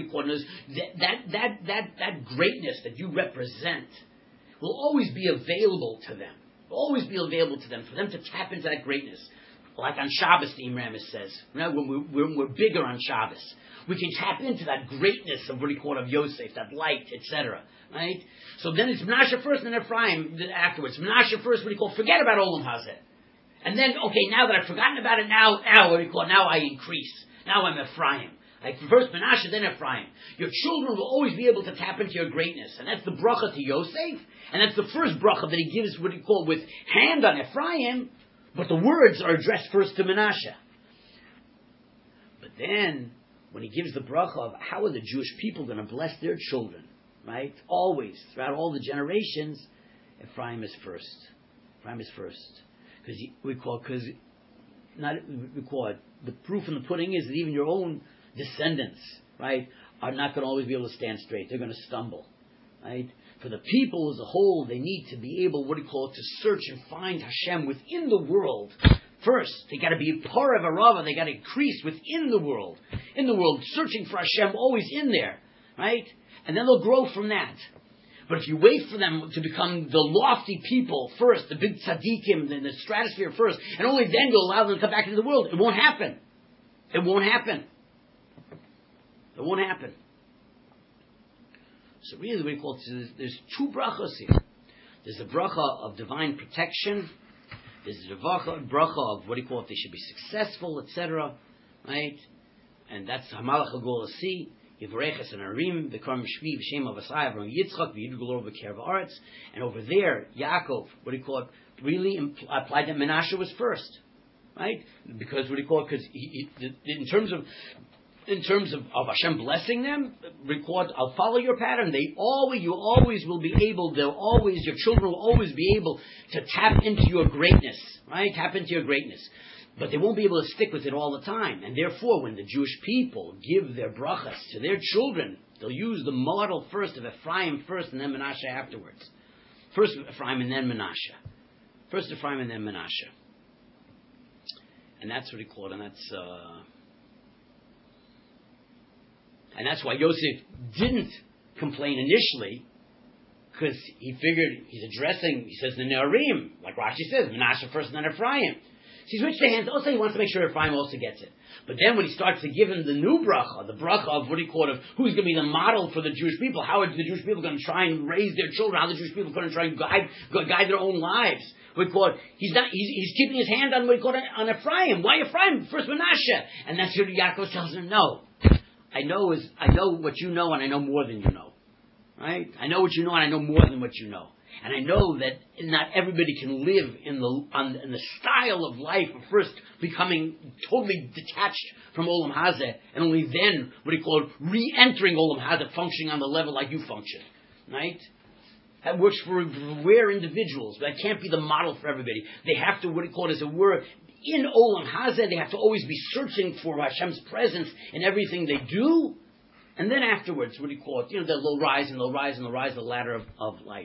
that greatness that you represent will always be available to them. For them to tap into that greatness. like on Shabbos, the Imramis says, when we're bigger on Shabbos, we can tap into that greatness of what he called of Yosef, that light, etc. Right? So then it's Menashe first, and then Ephraim afterwards. Menashe first, what he called, forget about Olam Hazeh. And then, okay, now that I've forgotten about it, now what do you call it? Now I increase. Now I'm Ephraim. Like first Menashe, then Ephraim. Your children will always be able to tap into your greatness. And that's the bracha to Yosef. And that's the first bracha that he gives, what he called, with hand on Ephraim. But the words are addressed first to Menashe. But then, when he gives the bracha of how are the Jewish people going to bless their children, right? Always, throughout all the generations, Ephraim is first. Ephraim is first. Because the proof in the pudding is that even your own descendants, right, are not going to always be able to stand straight. They're going to stumble, right? For the people as a whole, they need to be able, to search and find Hashem within the world. First, they got to be par of arava. They got to increase within the world. In the world, searching for Hashem, always in there, right? And then they'll grow from that. But if you wait for them to become the lofty people first, the big tzaddikim, the stratosphere first, and only then you'll allow them to come back into the world, it won't happen. It won't happen. It won't happen. So really, we call it, there's two brachas here. There's the bracha of divine protection. There's the bracha of what do you call it? They should be successful, etc. Right? And that's Hamalach HaGolasi, Yivreches and Arim, Bekram Shvi, V'Shem Avasai, Avram Yitzchak, V'Yidgulor B'Ker V'Aretz. And over there, Yaakov, what do you call it? Really applied that Menashe was first. Right? Because what do you call it? Because in terms of Hashem blessing them, record, I'll follow your pattern. You always will be able, your children will always be able to tap into your greatness, right? Tap into your greatness. But they won't be able to stick with it all the time. And therefore, when the Jewish people give their brachas to their children, they'll use the model first of Ephraim first and then Menashe afterwards. First Ephraim and then Menashe. First Ephraim and then Menashe. And that's what he called, and that's why Yosef didn't complain initially, because he figured he says the Ne'arim, like Rashi says, Menashe first and then Ephraim. So he switched the hands. Also, he wants to make sure Ephraim also gets it. But then when he starts to give him the new bracha, the bracha of what he called of who's going to be the model for the Jewish people, how are the Jewish people going to try and raise their children, how are the Jewish people going to try and guide their own lives. He's keeping his hand on what he called on Ephraim. Why Ephraim? First Menashe. And that's what Yaakov tells him, no. I know what you know, and I know more than you know. Right? I know what you know, and I know more than what you know. And I know that not everybody can live in the style of life of first becoming totally detached from Olam Hazeh, and only then what he called re-entering Olam Hazeh, functioning on the level like you function. Right? That works for rare individuals, but that can't be the model for everybody. They have to, what he called, as it were, in Olam Hazeh, they have to always be searching for Hashem's presence in everything they do. And then afterwards, what do you call it? They'll rise and they'll rise and they'll rise the ladder of life.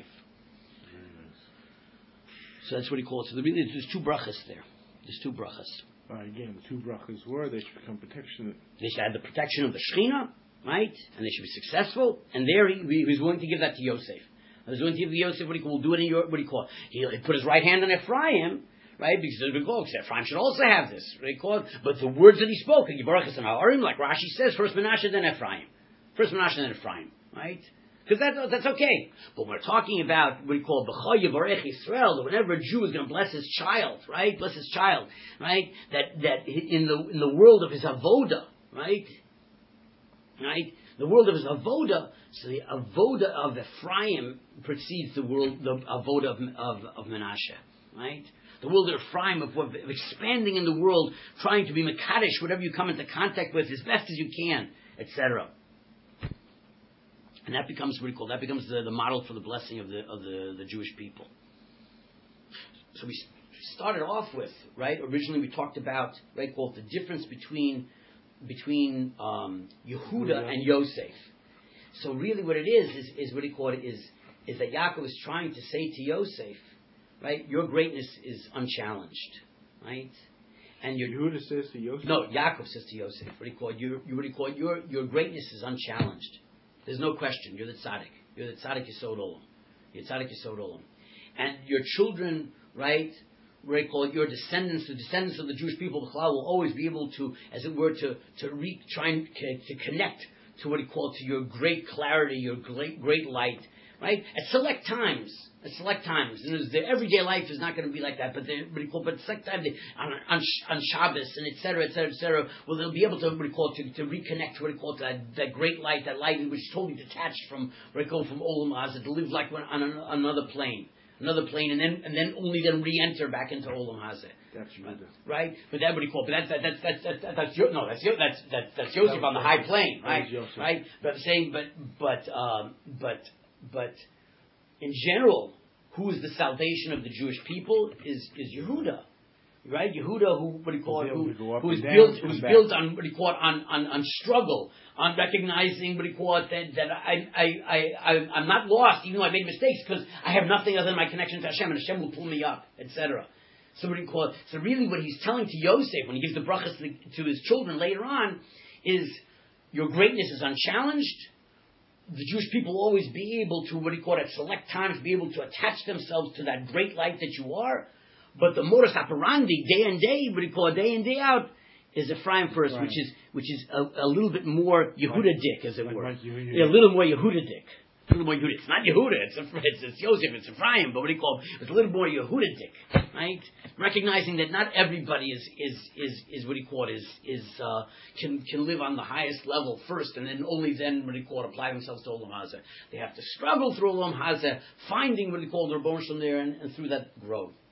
So that's what he calls it. So there's two brachas there. There's two brachas. Again, the two brachas were they should become protection. They should have the protection of the Shekhinah, right? And they should be successful. And there he was willing to give that to Yosef. He was willing to give Yosef what he called, do it in your, what do you call it? He put his right hand on Ephraim, right? Because Ephraim should also have this, right? But the words that he spoke, Yivarachas and Ha'arim, like Rashi says, first Menashe, then Ephraim. First Menashe, then Ephraim, right? Because that's okay. But we're talking about what we call B'cha Yivarech Yisrael, that whenever a Jew is going to bless his child, right? Bless his child, right? That in the world of his avoda, right? Right? The world of his avoda, so the avoda of Ephraim precedes the avoda of Menashe, right? The world of Ephraim of expanding in the world, trying to be mekadesh, whatever you come into contact with, as best as you can, etc. And that becomes what we call, that becomes the model for the blessing of the Jewish people. So we started off with, right? Originally we talked about, right, called the difference between Yehuda and Yosef. So really what it is what he called it, is that Yaakov is trying to say to Yosef, right, your greatness is unchallenged, right? And Yehuda says to Yosef? No, Yaakov says to Yosef, what he called your greatness is unchallenged. There's no question. You're the tzaddik. You're the tzaddik Yesod Olam. You're tzaddik Yesod Olam. And your children, right, what I call it, your descendants, the descendants of the Jewish people, will always be able to, as it were, to try and to connect to what he called to your great clarity, your great light, right? At select times. And the everyday life is not going to be like that, but select times on Shabbos and et cetera, well, they'll be able to to reconnect to that great light, that light which is totally detached from from Olam Hazeh, to live like on another plane, and then only re-enter back into Olam Hazeh. That's right. But that's what he called. But that's Yosef on the high plane, right? Right. But I'm saying, but in general, who is the salvation of the Jewish people is Yehuda, right? Yehuda, who's built on what he called on struggle, on recognizing what he called that I'm not lost, even though I made mistakes, because I have nothing other than my connection to Hashem, and Hashem will pull me up, etc. So really what he's telling to Yosef when he gives the brachas to his children later on is your greatness is unchallenged. The Jewish people will always be able to, at select times, be able to attach themselves to that great light that you are. But the modus operandi, day in day out, is Ephraim first, right. which is a little bit more Yehuda-dik, as it were. A little more Yehuda-dik. It's not Yehuda, it's Yosef, it's Ephraim, but it's a little more Yehuda-dik, right? Recognizing that not everybody can live on the highest level first, and then only then apply themselves to Olam Hazeh. They have to struggle through Olam Hazeh, finding the Rebbeinu Shalom there, and through that growth.